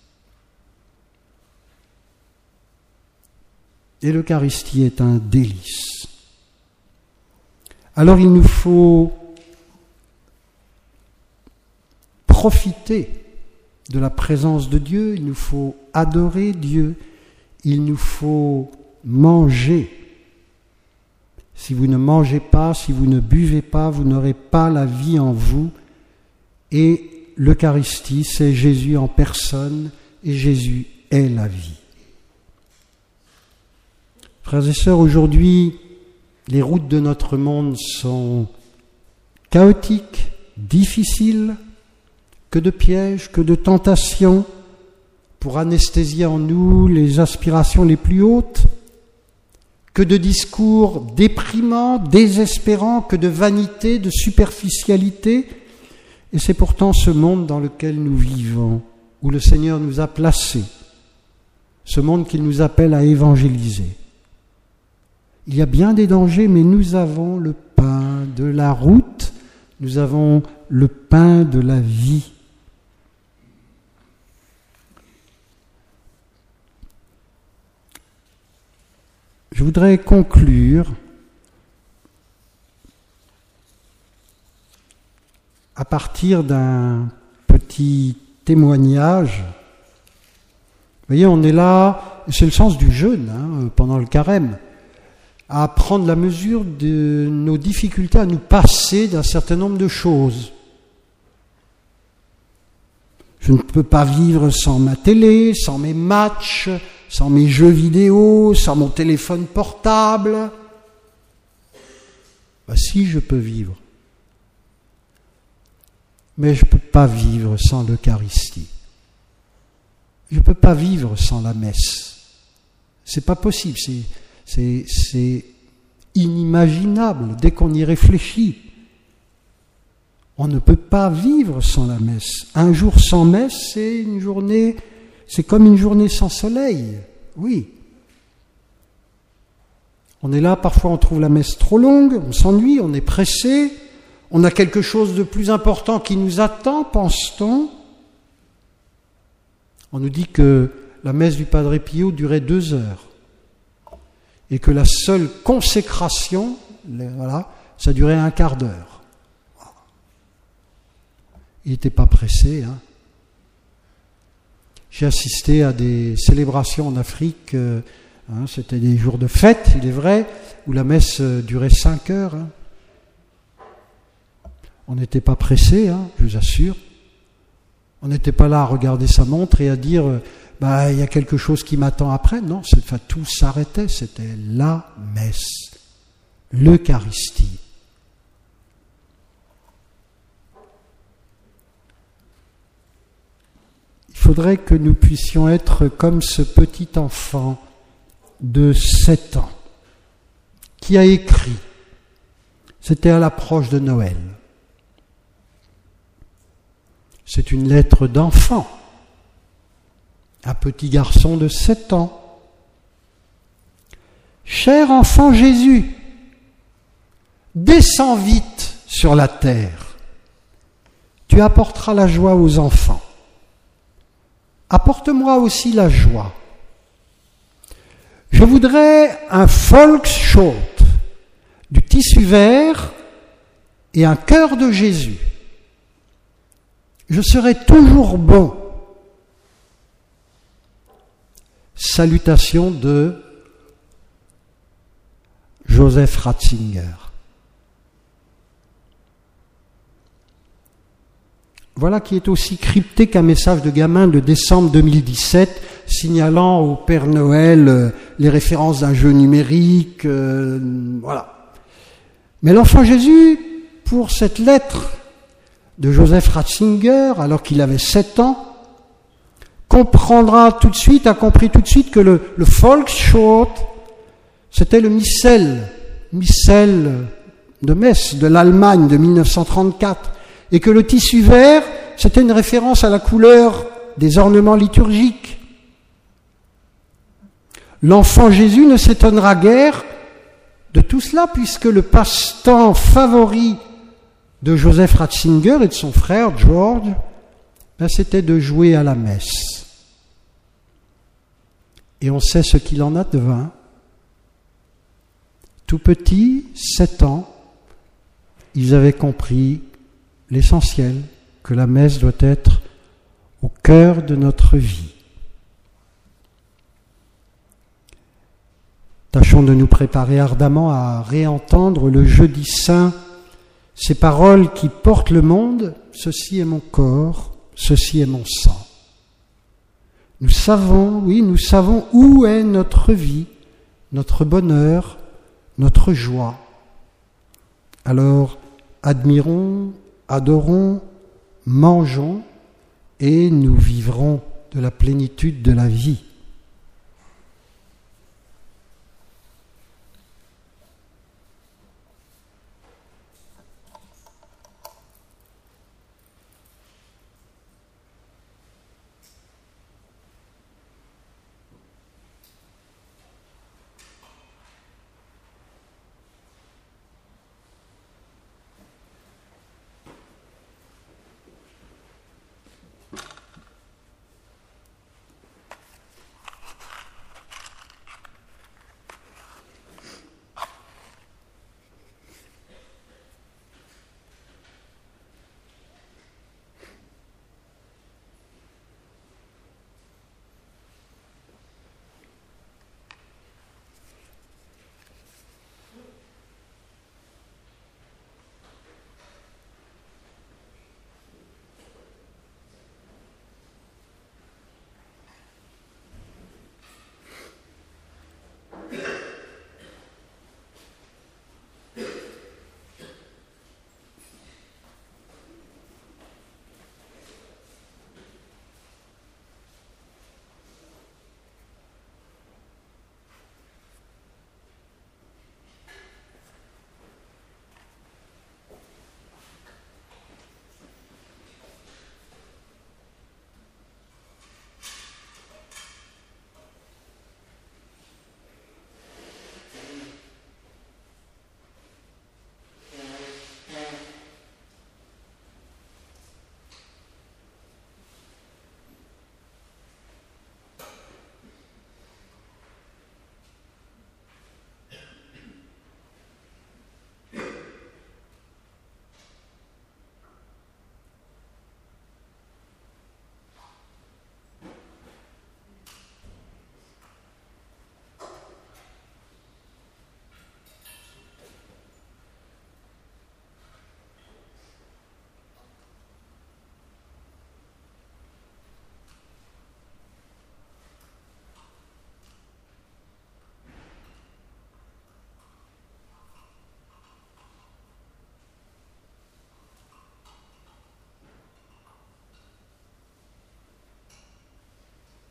Et l'Eucharistie est un délice. Alors il nous faut profiter de la présence de Dieu, il nous faut adorer Dieu, il nous faut manger. Si vous ne mangez pas, si vous ne buvez pas, vous n'aurez pas la vie en vous. Et l'Eucharistie, c'est Jésus en personne, et Jésus est la vie. Frères et sœurs, aujourd'hui, les routes de notre monde sont chaotiques, difficiles, que de pièges, que de tentations, pour anesthésier en nous les aspirations les plus hautes, que de discours déprimants, désespérants, que de vanité, de superficialité. Et c'est pourtant ce monde dans lequel nous vivons, où le Seigneur nous a placés, ce monde qu'il nous appelle à évangéliser. Il y a bien des dangers, mais nous avons le pain de la route, nous avons le pain de la vie. Je voudrais conclure à partir d'un petit témoignage. Vous voyez, on est là, c'est le sens du jeûne, hein, pendant le carême, à prendre la mesure de nos difficultés à nous passer d'un certain nombre de choses. Je ne peux pas vivre sans ma télé, sans mes matchs, sans mes jeux vidéo, sans mon téléphone portable. Ben si, je peux vivre. Mais je ne peux pas vivre sans l'Eucharistie. Je ne peux pas vivre sans la messe. C'est pas possible, c'est, c'est, c'est inimaginable dès qu'on y réfléchit. On ne peut pas vivre sans la messe. Un jour sans messe, c'est une journée, c'est comme une journée sans soleil. Oui. On est là, parfois on trouve la messe trop longue, on s'ennuie, on est pressé, on a quelque chose de plus important qui nous attend, pense-t-on. On nous dit que la messe du Padre Pio durait deux heures et que la seule consécration, voilà, ça durait un quart d'heure. Il n'était pas pressé. Hein. J'ai assisté à des célébrations en Afrique, euh, hein, c'était des jours de fête, il est vrai, où la messe durait cinq heures. Hein. On n'était pas pressé, hein, je vous assure. On n'était pas là à regarder sa montre et à dire bah, il y a quelque chose qui m'attend après. Non, c'est, enfin, tout s'arrêtait, c'était la messe, l'Eucharistie. Il faudrait que nous puissions être comme ce petit enfant de sept ans qui a écrit. C'était à l'approche de Noël. C'est une lettre d'enfant, un petit garçon de sept ans. Cher enfant Jésus, descends vite sur la terre. Tu apporteras la joie aux enfants. Apporte-moi aussi la joie. Je voudrais un Volksschot, du tissu vert et un cœur de Jésus. Je serai toujours bon. Salutations de Joseph Ratzinger. Voilà qui est aussi crypté qu'un message de gamin de décembre deux mille dix-sept signalant au Père Noël euh, les références d'un jeu numérique. Euh, voilà. Mais l'enfant Jésus, pour cette lettre de Joseph Ratzinger, alors qu'il avait sept ans, comprendra tout de suite, a compris tout de suite que le, le Volksschot, c'était le Missel, Missel de Metz, de l'Allemagne de mille neuf cent trente-quatre, et que le tissu vert, c'était une référence à la couleur des ornements liturgiques. L'enfant Jésus ne s'étonnera guère de tout cela, puisque le passe-temps favori de Joseph Ratzinger et de son frère George, ben c'était de jouer à la messe. Et on sait ce qu'il en a devint. Tout petit, sept ans, ils avaient compris l'essentiel, que la messe doit être au cœur de notre vie. Tâchons de nous préparer ardemment à réentendre le jeudi saint, ces paroles qui portent le monde, ceci est mon corps, ceci est mon sang. Nous savons, oui, nous savons où est notre vie, notre bonheur, notre joie. Alors, admirons, adorons, mangeons et nous vivrons de la plénitude de la vie.